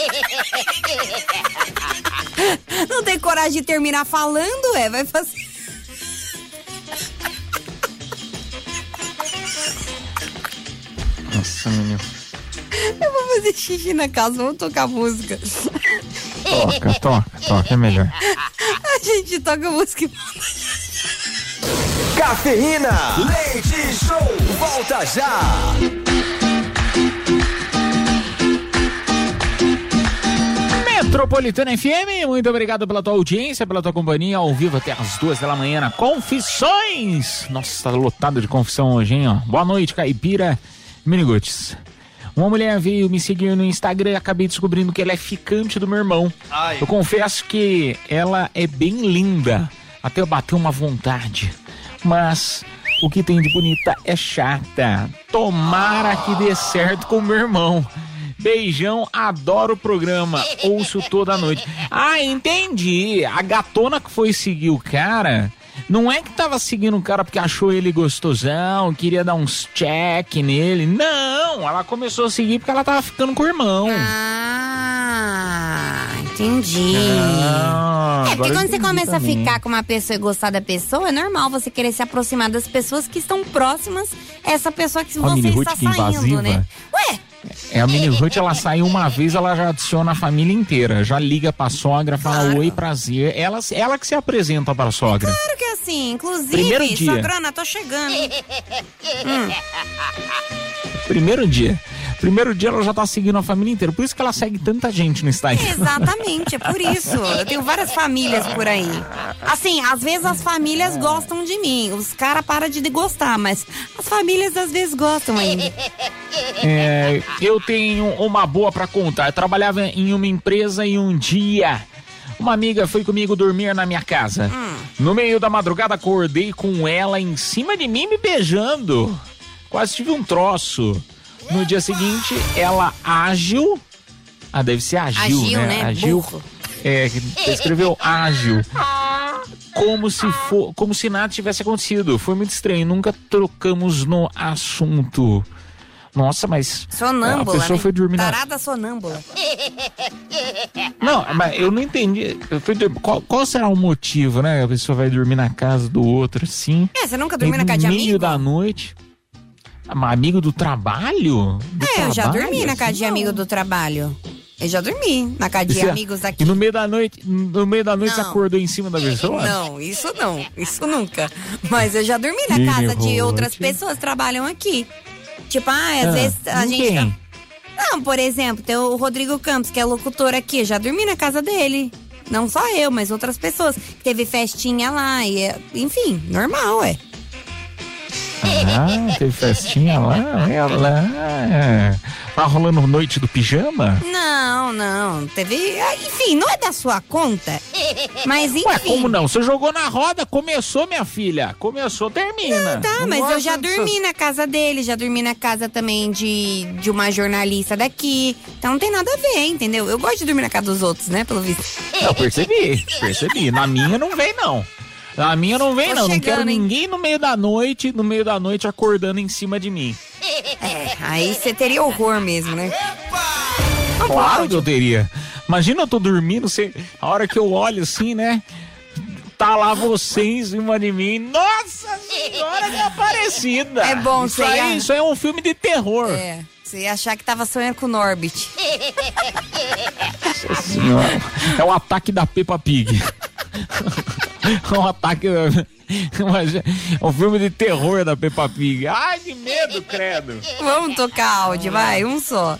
Não tem coragem de terminar falando, é? Vai fazer... Nossa, menino. Eu vou fazer xixi na casa, vamos tocar música. Toca, toca, toca, é melhor. A gente toca música. Cafeína, leite show, volta já. Metropolitana F M, muito obrigado pela tua audiência, pela tua companhia, ao vivo até as duas da manhã na Confissões. Nossa, tá lotado de confissão hoje, hein, ó. Boa noite, Caipira Miniguts. Uma mulher veio me seguir no Instagram e acabei descobrindo que ela é ficante do meu irmão. Ai. Eu confesso que ela é bem linda, até eu bater uma vontade. Mas o que tem de bonita é chata. Tomara que dê certo com o meu irmão. Beijão, adoro o programa, ouço toda noite. Ah, entendi. A gatona que foi seguir o cara, não é que tava seguindo o cara porque achou ele gostosão, queria dar uns check nele. Não, ela começou a seguir porque ela tava ficando com o irmão. Ah, entendi. Ah, é, porque quando você começa também. a ficar com uma pessoa e gostar da pessoa, é normal você querer se aproximar das pessoas que estão próximas a essa pessoa que você está saindo, né? Ué? É, a Mini Ruth, ela sai uma vez, ela já adiciona a família inteira. Já liga pra sogra, fala claro. Oi, prazer. Ela, ela que se apresenta pra sogra. Claro que é assim. Inclusive, Primeiro dia. sogrona, tô chegando. hum. Primeiro dia. Primeiro dia ela já tá seguindo a família inteira. Por isso que ela segue tanta gente no Instagram. Exatamente, é por isso. Eu tenho várias famílias por aí. Assim, às vezes as famílias gostam de mim. Os caras param de gostar, mas as famílias às vezes gostam ainda. É, eu tenho uma boa pra contar. Eu trabalhava em uma empresa e um dia uma amiga foi comigo dormir na minha casa. Hum. No meio da madrugada acordei com ela em cima de mim me beijando. Quase tive um troço. No dia seguinte, ela ágil. Ah, deve ser ágil, Agil, né? né? Ágil. Burro. É, escreveu ágil. Como se, for, como se nada tivesse acontecido. Foi muito estranho. Nunca trocamos no assunto. Nossa, mas sonâmbula, a pessoa né? foi dormir na... Tarada sonâmbula. Não, mas eu não entendi. Eu fui dormir... qual, qual será o motivo, né? A pessoa vai dormir na casa do outro, assim. É, você nunca dormiu na casa de amigo? No meio da noite. Amigo do trabalho? Do é, trabalho, eu já dormi na casa assim, de amigo do trabalho. Eu já dormi na casa de Você, amigos aqui. E no meio da noite, no meio da noite não. você acordou em cima da pessoa? Não, isso não, isso nunca. Mas eu já dormi na casa de outras pessoas que trabalham aqui. Tipo, ah, às ah, vezes a gente... Quem? Não, por exemplo, tem o Rodrigo Campos, que é locutor aqui. Eu já dormi na casa dele. Não só eu, mas outras pessoas. Teve festinha lá e, enfim, normal, é. Ah, teve festinha lá, ela. Tá rolando noite do pijama? Não, não. Teve. Enfim, não é da sua conta. Mas enfim. Ué, como não? Você jogou na roda, começou, minha filha. Começou, termina. Não, tá, não mas eu já disso. dormi na casa dele, já dormi na casa também de, de uma jornalista daqui. Então não tem nada a ver, entendeu? Eu gosto de dormir na casa dos outros, né, pelo visto. Não, percebi, percebi. Na minha não vem, não. A minha não vem, Tô não. Chegando, não quero hein? ninguém no meio da noite, no meio da noite acordando em cima de mim. É, aí você teria horror mesmo, né? Não claro pode. que eu teria. Imagina eu tô dormindo, você, a hora que eu olho assim, né? Tá lá você em cima de mim. Nossa Senhora, que Aparecida! É bom, isso aí, ia... isso aí é um filme de terror. É. Você ia achar que tava sonhando com o Norbit. Nossa Senhora. É o ataque da Peppa Pig. É um ataque. É um filme de terror da Peppa Pig. Ai, que medo, credo. Vamos tocar áudio, vai, um só.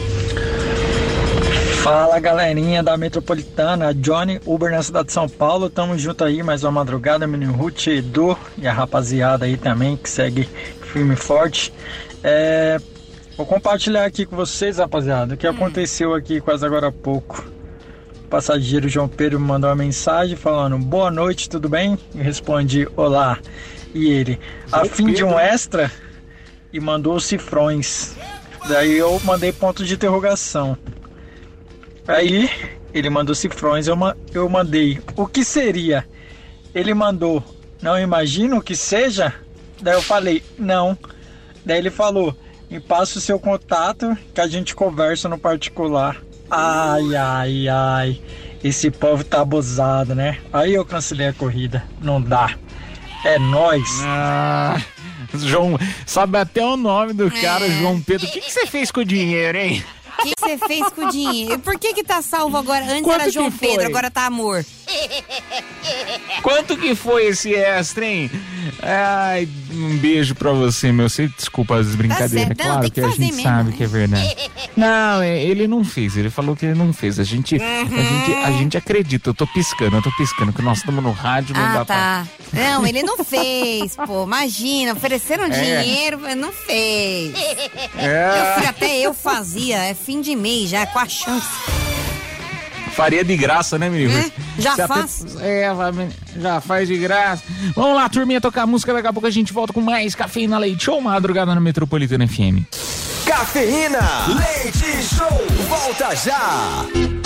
Fala, galerinha da Metropolitana, Johnny, Uber na cidade de São Paulo. Tamo junto aí, mais uma madrugada, menino Ruth, Edu e a rapaziada aí também que segue firme e forte. É, vou compartilhar aqui com vocês, rapaziada, o que hum. aconteceu aqui quase agora há pouco. passageiro João Pedro me mandou uma mensagem falando: boa noite, tudo bem? Eu respondi: olá. E ele: a fim de um extra? E mandou os cifrões. Daí eu mandei ponto de interrogação. Aí ele mandou cifrões, eu, ma- eu mandei: o que seria? Ele mandou: não imagino o que seja? Daí eu falei: não. Daí ele falou: me passa o seu contato que a gente conversa no particular. Ai, ai, ai. Esse povo tá abusado, né? Aí eu cancelei a corrida. Não dá. É nóis. Ah, João, sabe até o nome do cara, é. João Pedro. O que, que você fez com o dinheiro, hein? O que você fez com o dinheiro? Por que que tá salvo agora? Antes Quanto era João Pedro, agora tá amor. Quanto que foi esse extra, hein? Ai, um beijo pra você, meu. Você desculpa as brincadeiras. Tá claro não, que, que a gente mesmo, sabe né? que é verdade. Não, ele não fez. Ele falou que ele não fez. A gente, uhum. a gente, a gente acredita. Eu tô piscando, eu tô piscando. Que nós estamos no rádio, não ah, dá tá. pra... Não, ele não fez, pô. Imagina, ofereceram é. dinheiro, mas não fez. É. Meu filho, até eu fazia. É fim de mês já, com a chance. Faria de graça, né, menino? É, já Você faz. Até, é, já faz de graça. Vamos lá, turminha, tocar música. Daqui a pouco a gente volta com mais Cafeína Leite Show, madrugada na Metropolitana F M. Cafeína Leite Show, volta já!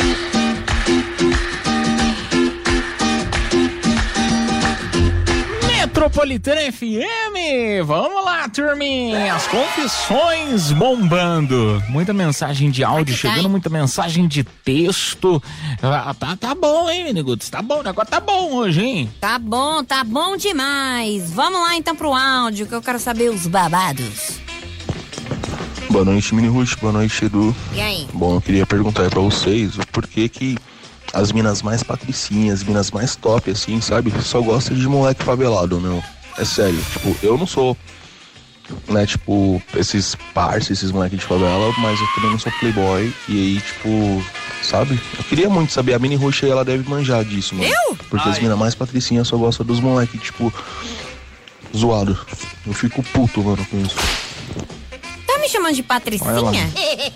Metropolitana F M, vamos lá, turminha, as confissões bombando, muita mensagem de áudio chegando, muita mensagem de texto, ah, tá, tá bom, hein, Miniguts, tá bom, o negócio tá bom hoje, hein? Tá bom, tá bom demais, vamos lá então pro áudio, que eu quero saber os babados. Boa noite, Mini Rush, boa noite, Edu. E aí? Bom, eu queria perguntar pra vocês o porquê que as minas mais patricinhas, as minas mais top, assim, sabe? Só gosta de moleque favelado, meu. É sério, tipo, eu não sou, né, tipo, esses parça, esses moleques de favela, mas eu também não sou playboy. E aí, tipo, sabe? Eu queria muito saber, a Mini Roxa, ela deve manjar disso, mano. Eu? Porque Ai. as minas mais patricinhas só gostam dos moleques, tipo, zoado. Eu fico puto, mano, com isso. Tá me chamando de Patricinha?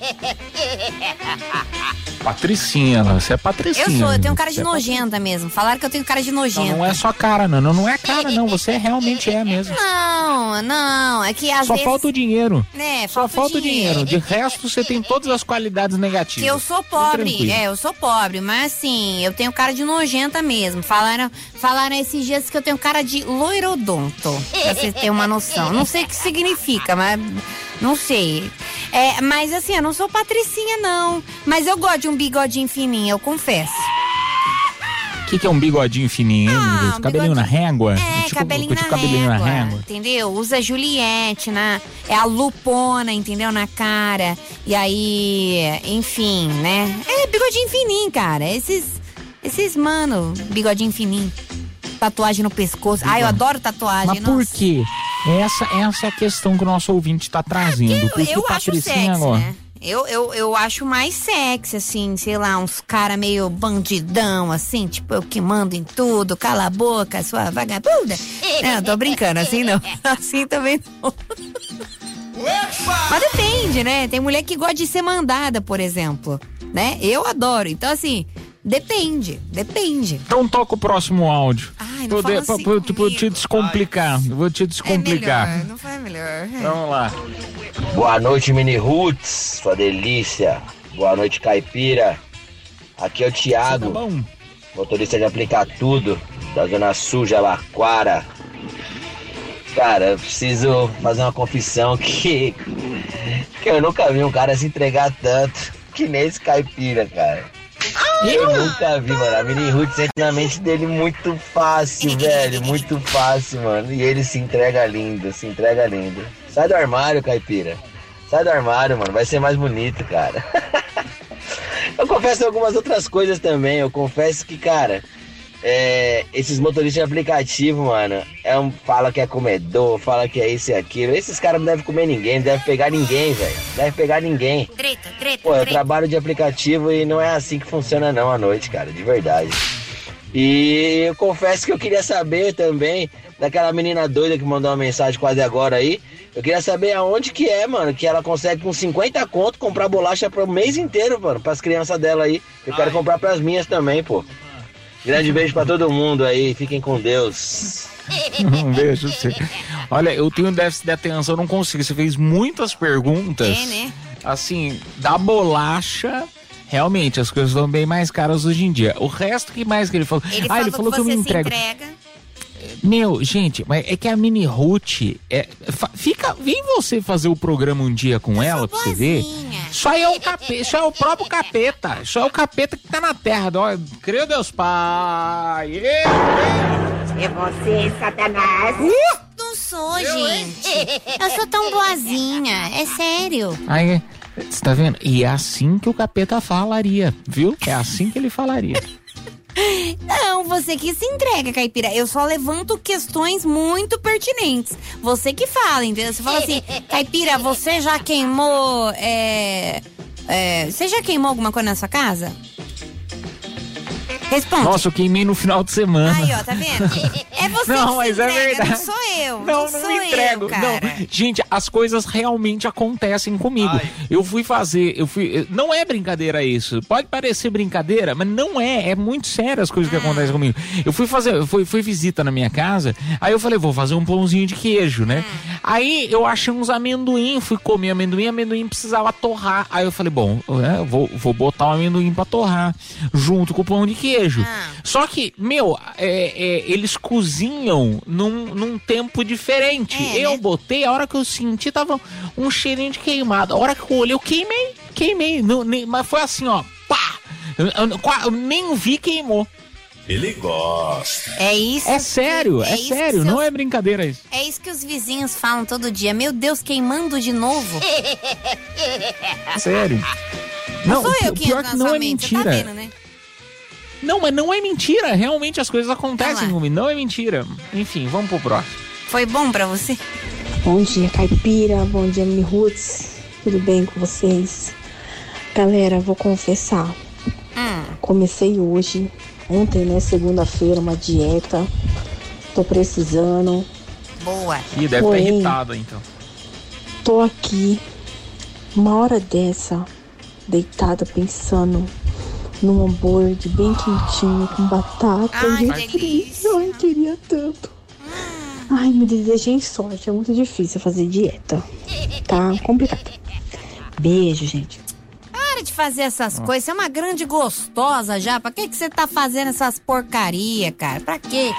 Patricinha, você é Patricinha. Eu sou, eu tenho cara de é nojenta mesmo. Falaram que eu tenho cara de nojenta. Não, não é só cara, não. Não, não é cara, não. Você realmente é mesmo. Não, não. É que às Só vezes... falta o dinheiro. É, Só falta, falta o dinheiro. o dinheiro. De resto, você tem todas as qualidades negativas. Que eu sou pobre. É, eu sou pobre. Mas assim, eu tenho cara de nojenta mesmo. Falaram, falaram esses dias que eu tenho cara de loirodonto. Pra você ter uma noção. Não sei o que significa, mas... Não sei. É, mas assim, eu não sou Patricinha, não. Mas eu gosto de um bigodinho fininho, eu confesso. O que, que é um bigodinho fininho, hein? Ah, um cabelinho bigodinho... na régua? É, tipo, cabelinho, na, cabelinho régua, na régua. Entendeu? Usa Juliette, na, é a lupona, entendeu? Na cara. E aí, enfim, né? É bigodinho fininho, cara. Esses, esses, mano, bigodinho fininho. Tatuagem no pescoço. Ai, eu adoro tatuagem. Mas nossa. por quê? Essa, essa é a questão que o nosso ouvinte tá trazendo. Eu, Porque eu o acho Patricinha sexy, agora. né? Eu, eu, eu acho mais sexy, assim, sei lá, uns cara meio bandidão, assim, tipo, eu que mando em tudo, cala a boca, sua vagabunda. Não, tô brincando, assim não. Assim também não. Mas depende, né? Tem mulher que gosta de ser mandada, por exemplo, né? Eu adoro. Então, assim, depende, depende. Então toca o próximo áudio. Ai, não Poder, fala assim pra, pra, te descomplicar. Eu vou te descomplicar. É melhor, não foi melhor. Vamos lá. Boa noite, Mini Roots, sua delícia. Boa noite, Caipira. Aqui é o Thiago, tá bom? Motorista de Aplicar Tudo, da Zona Sul, Jabaquara. Cara, eu preciso fazer uma confissão que, que eu nunca vi um cara se entregar tanto que nem esse Caipira, cara. Eu nunca vi, mano. A Mini Roots entra na mente dele muito fácil, velho. Muito fácil, mano. E ele se entrega lindo, se entrega lindo. Sai do armário, Caipira. Sai do armário, mano. Vai ser mais bonito, cara. Eu confesso algumas outras coisas também. Eu confesso que, cara, é, esses motoristas de aplicativo, mano, é um, fala que é comedor, fala que é isso e aquilo. Esses caras não devem comer ninguém, não devem pegar ninguém, velho. Não devem pegar ninguém. Treta, treta, Pô, eu treta. trabalho de aplicativo e não é assim que funciona não à noite, cara, de verdade. E eu confesso que eu queria saber também daquela menina doida que mandou uma mensagem quase agora aí. Eu queria saber aonde que é, mano, que ela consegue com cinquenta conto comprar bolacha pro mês inteiro, mano, pras crianças dela aí. Eu quero comprar pras minhas também, pô. Grande beijo pra todo mundo aí, fiquem com Deus. Um beijo. Você. Olha, eu tenho déficit de atenção, eu não consigo. Você fez muitas perguntas. É, né? Assim, da bolacha, realmente, as coisas estão bem mais caras hoje em dia. O resto, que mais que ele falou? Ele ah, falou ele falou que, que eu me você entrego. se entrega. Meu, gente, mas é que a Mini Ruth, é, fa, fica, vem você fazer o programa um dia com ela pra você ver. Isso aí é o capeta, isso é o próprio capeta. Isso é o capeta que tá na terra. Creio Deus Pai. É você, Satanás. Uh! Não sou, gente. Eu sou tão boazinha, é sério. Aí, você tá vendo? E é assim que o capeta falaria, viu? É assim que ele falaria. Não, você que se entrega, Caipira. Eu só levanto questões muito pertinentes. Você que fala, entendeu? Você fala assim, Caipira, você já queimou... É, é, você já queimou alguma coisa na sua casa? Responde. Nossa, eu queimei no final de semana. Aí, ó, tá vendo? É você não, que mas se entrega, é verdade. não sou eu. Não, Não, não, sou me entrego. eu, cara. Não. Gente, as coisas realmente acontecem comigo. Ai. Eu fui fazer, eu fui. Não é brincadeira isso. Pode parecer brincadeira, mas não é. É muito sério as coisas que acontecem comigo. Eu fui fazer, eu fui, fui visita na minha casa. Aí eu falei, vou fazer um pãozinho de queijo, né? Hum. Aí eu achei uns amendoim, fui comer amendoim, amendoim precisava torrar. Aí eu falei, bom, eu vou, vou botar o amendoim pra torrar junto com o pão de queijo. Ah. Só que, meu, é, é, eles cozinham num, num tempo diferente. É, eu né? botei, a hora que eu senti, tava um cheirinho de queimado. A hora que eu olhei, eu queimei, queimei. Não, nem, mas foi assim, ó, pá! Eu, eu, eu nem vi, queimou. Ele gosta. É isso. É sério, é, é sério, não é brincadeira isso. É isso que os vizinhos falam todo dia. Meu Deus, queimando de novo. Sério. Não, não sou eu o que pior que não é mentira. Você tá vendo, né? Não, mas não é mentira. Realmente as coisas acontecem comigo. Não é mentira. Enfim, vamos pro próximo. Foi bom pra você? Bom dia, Caipira. Bom dia, Mini Roots. Tudo bem com vocês? Galera, vou confessar. Hum. Comecei hoje, ontem, né? Segunda-feira, uma dieta. Tô precisando. Boa. Ih, deve estar irritada, então. Tô aqui, uma hora dessa, deitada, pensando num hambúrguer bem quentinho, com batata. Ai, que delícia. Ai, queria tanto. Ai, me desejem sorte. É muito difícil fazer dieta. Tá complicado. Beijo, gente. Para de fazer essas coisas. Você é uma grande gostosa já. Pra que que você tá fazendo essas porcaria, cara? Pra quê?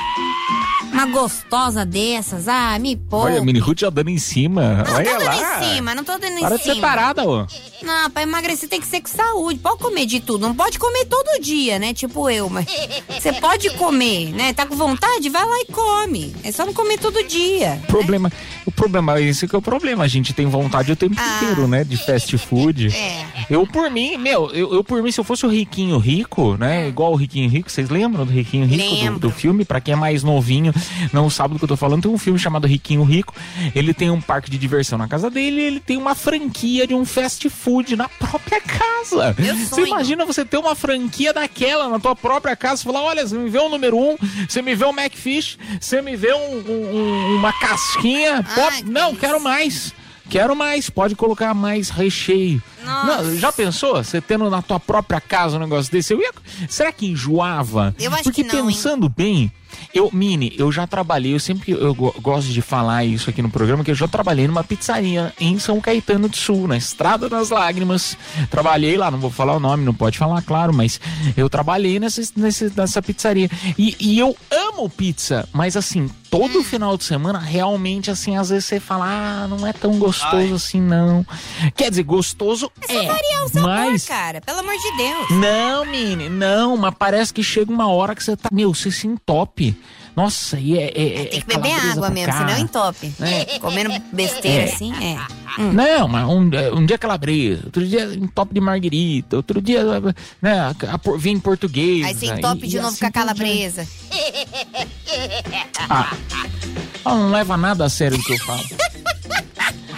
Uma gostosa dessas. Ah, me poupa. Olha, a Mini Ruth já dando em cima. Não, Olha tô dando lá. em cima, não tô dando em Para cima. de ser parada, ô. Não, pra emagrecer tem que ser com saúde. Pode comer de tudo. Não pode comer todo dia, né? Tipo eu, mas você pode comer, né? Tá com vontade? Vai lá e come. É só não comer todo dia. Problema, né? O problema, esse que é o problema. A gente tem vontade o tempo ah. inteiro, né? De fast food. É. Eu, por mim, meu, eu, eu por mim, se eu fosse o Riquinho Rico, né? Igual o Riquinho Rico, vocês lembram do Riquinho Rico do, do filme? Pra quem é mais novinho, não sabe do que eu tô falando, tem um filme chamado Riquinho Rico. Ele tem um parque de diversão na casa dele, ele tem uma franquia de um fast food na própria casa. Você imagina você ter uma franquia daquela na tua própria casa, falar, olha, você me vê o número um, você me vê o McFish, você me vê um, um, uma casquinha, Ai, pô, não, quero mais. Quero mais, pode colocar mais recheio. Não, já pensou? Você tendo na tua própria casa um negócio desse? Eu ia... Será que enjoava? Eu acho Porque que não, pensando hein? bem, eu, Mini, eu já trabalhei, eu sempre eu gosto de falar isso aqui no programa, que eu já trabalhei numa pizzaria em São Caetano do Sul, na Estrada das Lágrimas. Trabalhei lá, não vou falar o nome, não pode falar, claro, mas eu trabalhei nessa, nessa, nessa pizzaria. E, e eu amo pizza, mas assim, todo final de semana, realmente, assim, às vezes você fala, ah, não é tão gostoso Ai. assim, não. Quer dizer, gostoso é, é variar o sabor, mas... cara, pelo amor de Deus. Não, Mini, não, mas parece que chega uma hora que você tá, meu, você se entope. Nossa, e é, é, Tem que é beber água mesmo, cá. senão entope. É. Comendo besteira é. assim, é. Hum. Não, mas um, um dia calabresa, outro dia entope de marguerita, outro dia, né, a, a, vem português. Aí você entope de novo assim, com a calabresa. Ah, não leva nada a sério do que eu falo.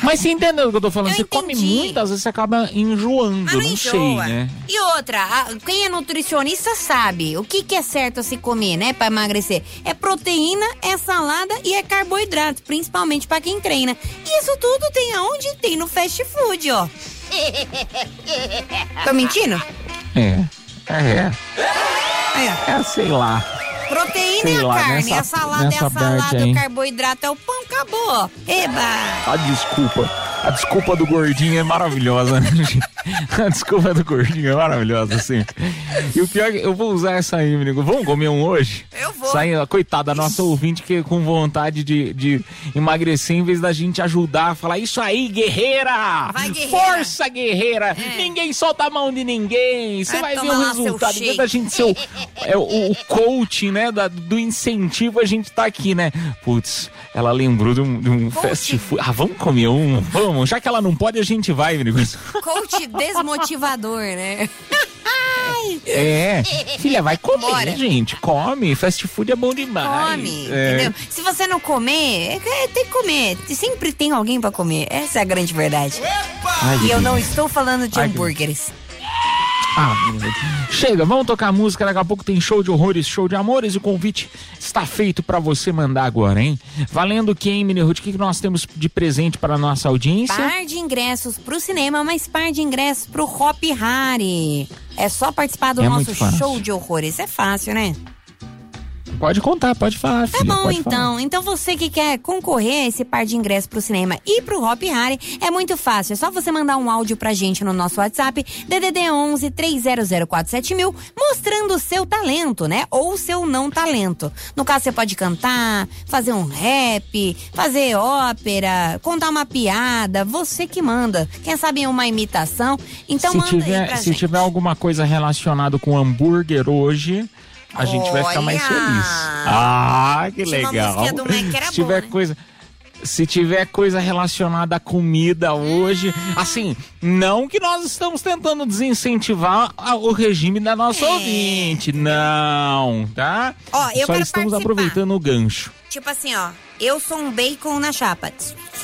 Mas você entendeu o que eu tô falando? Eu você entendi. come muito, às vezes você acaba enjoando, Mas não não enjoa. sei, né? E outra, a- quem é nutricionista sabe o que, que é certo a se comer, né, pra emagrecer. É proteína, é salada e é carboidrato, principalmente pra quem treina. E isso tudo tem aonde? Tem no fast food, ó. Tô mentindo? É, é. É, sei lá. Proteína Sei é a lá, carne, nessa- a salada é nessa a salada, parte aí. o carboidrato é o pão, acabou. Eba! A desculpa. A desculpa do gordinho é maravilhosa, né, gente? A desculpa do gordinho é maravilhosa, assim. E o pior é que eu vou usar essa aí, menino. Vamos comer um hoje? Eu vou. Sai, coitada, a nossa ouvinte que com vontade de, de emagrecer, em vez da gente ajudar, falar isso aí, guerreira! Vai, guerreira! Força, guerreira! Ninguém solta a mão de ninguém! Você vai, Vai ver o tomar lá seu resultado. Em vez shake. da gente ser o, é, o, o coaching, né? Da, do incentivo, a gente tá aqui, né? Putz, ela lembrou de um, de um fast food. Ah, vamos comer um? Vamos. Já que ela não pode, a gente vai, menino. Coach desmotivador, né? É. Filha, vai comer, Bora. gente. Come. Fast food é bom demais. Come, É. entendeu? Se você não comer, é, tem que comer. Sempre tem alguém pra comer. Essa é a grande verdade. Ai, e eu que não delícia. estou falando de Ai, que hambúrgueres. Ah, menino. Chega, vamos tocar música. Daqui a pouco tem show de horrores, show de amores. O convite está feito pra você mandar agora, hein? Valendo o que, hein, Mini Ruth? O que que nós temos de presente para a nossa audiência? Par de ingressos pro cinema, mas par de ingressos pro Hop Hari. É só participar do É nosso muito fácil. show de horrores. É fácil, né? Pode contar, pode falar, Tá filha. bom, pode então. falar. Então você que quer concorrer a esse par de ingressos pro cinema e pro Hop Hari, é muito fácil. É só você mandar um áudio pra gente no nosso WhatsApp, D D D onze, três zero zero quatro sete mil, mostrando o seu talento, né? Ou o seu não talento. No caso, você pode cantar, fazer um rap, fazer ópera, contar uma piada, você que manda. Quem sabe uma imitação. Então se manda aí tiver, pra se gente. tiver alguma coisa relacionada com hambúrguer hoje, a gente vai ficar mais Olha! feliz. Ah, que Tinha uma legal. musiquinha do Mac que era se tiver boa, né? coisa, se tiver coisa relacionada à comida hoje, assim, não que nós estamos tentando desincentivar a- o regime da nossa ouvinte, não, tá? É. Ó, eu Só quero estamos participar. aproveitando o gancho. Tipo assim, ó. Eu sou um bacon na chapa.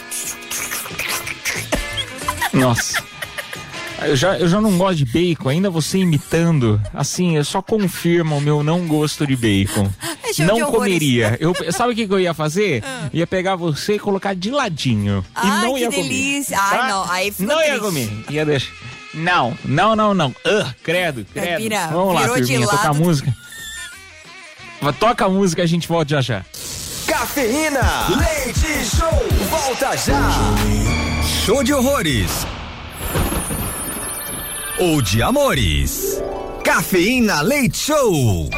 Nossa. Eu já, eu já não gosto de bacon, ainda você imitando. Assim, eu só confirma o meu não gosto de bacon. É show de Não horrores. comeria. Eu, sabe o que, que eu ia fazer? Ia pegar você e colocar de ladinho. e Ai, não que ia delícia. comer. Ai, tá? não, aí ficou Não ia triste. comer. Ia deixar. Não, não, não, não. Uh, credo, credo. Caipira, Vamos lá, virou de turminha, tocar lado. música. Toca a música e a gente volta já já. Cafeína, leite show, volta já. Show de horrores. Ou de amores. Cafeína Leite Show.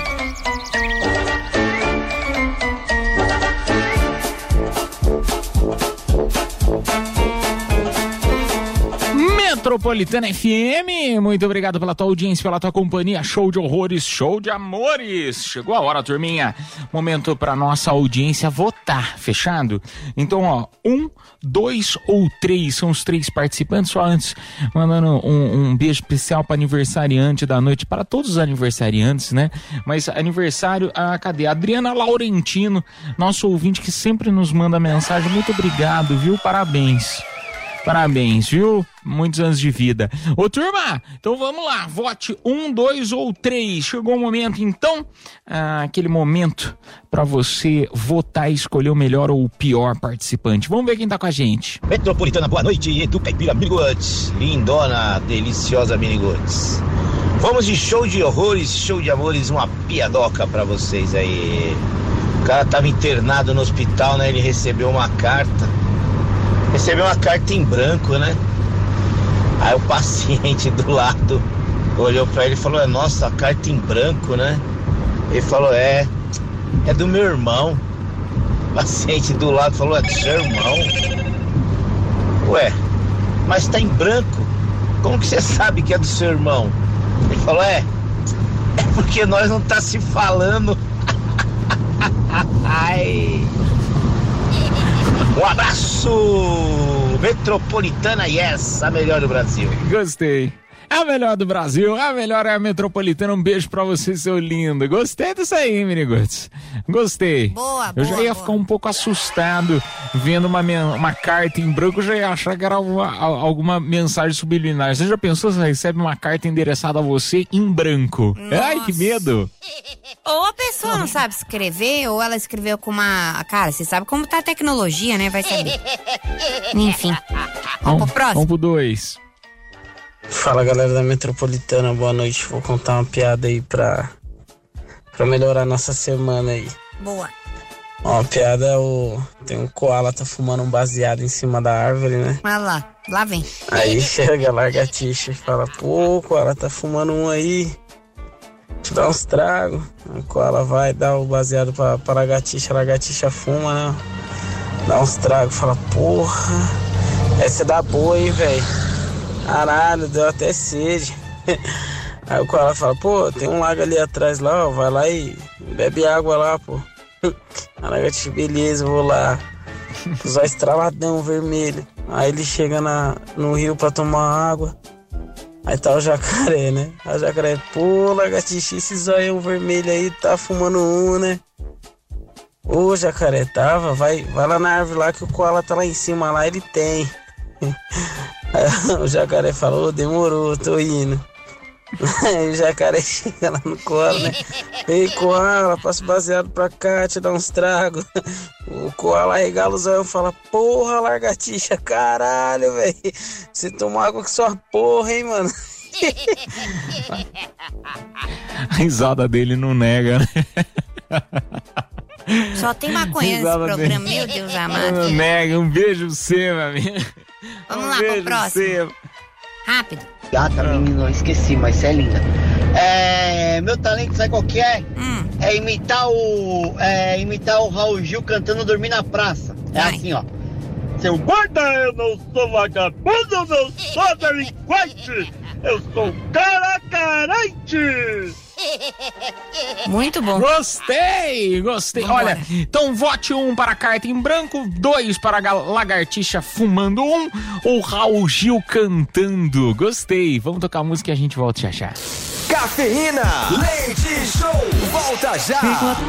Metropolitana F M, muito obrigado pela tua audiência, pela tua companhia. Show de horrores, show de amores. Chegou a hora, turminha. Momento pra nossa audiência votar, fechado? Então, ó, um, dois ou três são os três participantes. Só antes, mandando um, um beijo especial para aniversariante da noite, para todos os aniversariantes, né? Mas aniversário, a cadê? Adriana Laurentino, nosso ouvinte que sempre nos manda mensagem. Muito obrigado, viu? Parabéns. Parabéns, viu? Muitos anos de vida. Ô, turma, então vamos lá. Vote um, dois ou três. Chegou o momento, então, ah, aquele momento pra você votar e escolher o melhor ou o pior participante. Vamos ver quem tá com a gente. Metropolitana, boa noite. Edu Caipira Miniguts. Lindona, deliciosa Miniguts. Vamos de show de horrores, show de amores, uma piadoca pra vocês aí. O cara tava internado no hospital, né? Ele recebeu uma carta. Recebeu uma carta em branco, né? Aí o paciente do lado olhou pra ele e falou: nossa, a carta em branco, né? Ele falou: é, é do meu irmão. O paciente do lado falou: é do seu irmão? Ué, mas tá em branco. Como que você sabe que é do seu irmão? Ele falou: é, é porque nós não tá se falando. Ai. Um abraço! Metropolitana, yes, a melhor do Brasil. Gostei. A melhor do Brasil, a melhor é a Metropolitana. Um beijo pra você, seu lindo. Gostei disso aí, Miniguts. Gostei. Boa, Eu boa, já ia boa. ficar um pouco assustado vendo uma, uma carta em branco. Eu já ia achar que era uma, alguma mensagem subliminar. Você já pensou, você recebe uma carta endereçada a você em branco? Nossa. Ai, que medo. Ou a pessoa não sabe escrever, ou ela escreveu com uma... Cara, você sabe como tá a tecnologia, né? Vai saber. Enfim. Vamos pro próximo? Vamos pro dois. Fala, galera da Metropolitana, boa noite. Vou contar uma piada aí pra, pra melhorar nossa semana aí. Boa. Ó, uma piada é o... Tem um koala, tá fumando um baseado em cima da árvore, né? Olha lá, lá vem. Aí chega a lagartixa e fala, pô, koala, tá fumando um aí. Te dá uns tragos. O koala vai dar o baseado pra, pra lagartixa, a lagartixa fuma, né? Dá uns tragos, fala, porra, essa é da boa, hein, velho. Caralho, deu até sede. Aí o koala fala, pô, tem um lago ali atrás lá, ó, vai lá e bebe água lá, pô. A lagartixa, beleza, vou lá. Os olhos estraladão vermelho. Aí ele chega na, no rio pra tomar água. Aí tá o jacaré, né? A jacaré, pô, lagartixa, esse zoião vermelho aí tá fumando um, né? Ô, jacaré, tava, vai, vai lá na árvore lá que o koala tá lá em cima, lá ele tem. Aí o jacaré falou, demorou, tô indo. Aí o jacaré chega lá no koala, né? Ei, koala, passa baseado pra cá, te dá uns tragos. O koala regala os olhos e fala, porra, lagartixa, caralho, velho. Você toma água com sua porra, hein, mano? A risada dele não nega, né? Só tem maconha nesse programa, meu Deus amado. Não nega, um beijo pra você, meu amigo. Vamos um lá pro próximo. Rápido. Gata, menino, eu esqueci, mas você é linda. É, meu talento, sabe qual que é? Hum. É imitar o. É imitar o Raul Gil cantando Dormir na Praça. É Vai. assim, ó. Seu guarda, eu não sou vagabundo, eu não sou delinquente, eu sou cara carente. Muito bom. Gostei, gostei. Vambora. Olha, então vote um para a carta em branco, dois para a lagartixa fumando um, ou Raul Gil cantando. Gostei. Vamos tocar a música e a gente volta já já. Cafeína, leite show, volta já.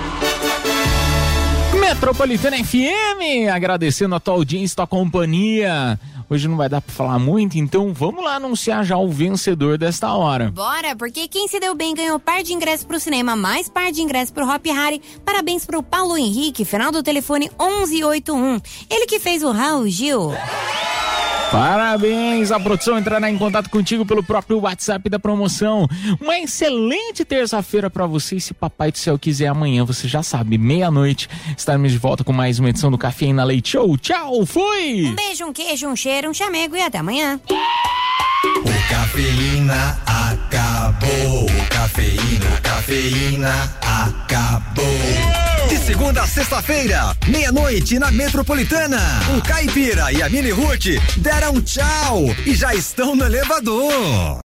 Metropolitana F M, agradecendo a tua audiência, tua companhia. Hoje não vai dar pra falar muito, então vamos lá anunciar já o vencedor desta hora. Bora, porque quem se deu bem ganhou par de ingressos pro cinema, mais par de ingressos pro Hop Hari. Parabéns pro Paulo Henrique, final do telefone onze oitenta e um. Ele que fez o Raul Gil. Parabéns, a produção entrará em contato contigo pelo próprio WhatsApp da promoção. Uma excelente terça-feira pra você, e se papai do céu quiser amanhã, você já sabe, meia-noite, estaremos de volta com mais uma edição do Cafeína Leite Show. Tchau, fui! Um beijo, um queijo, um cheiro, um chamego e até amanhã. O Cafeína acabou. O Cafeína, Cafeína acabou. De segunda a sexta-feira, meia-noite na Metropolitana. O Caipira e a Mini Ruth deram tchau e já estão no elevador.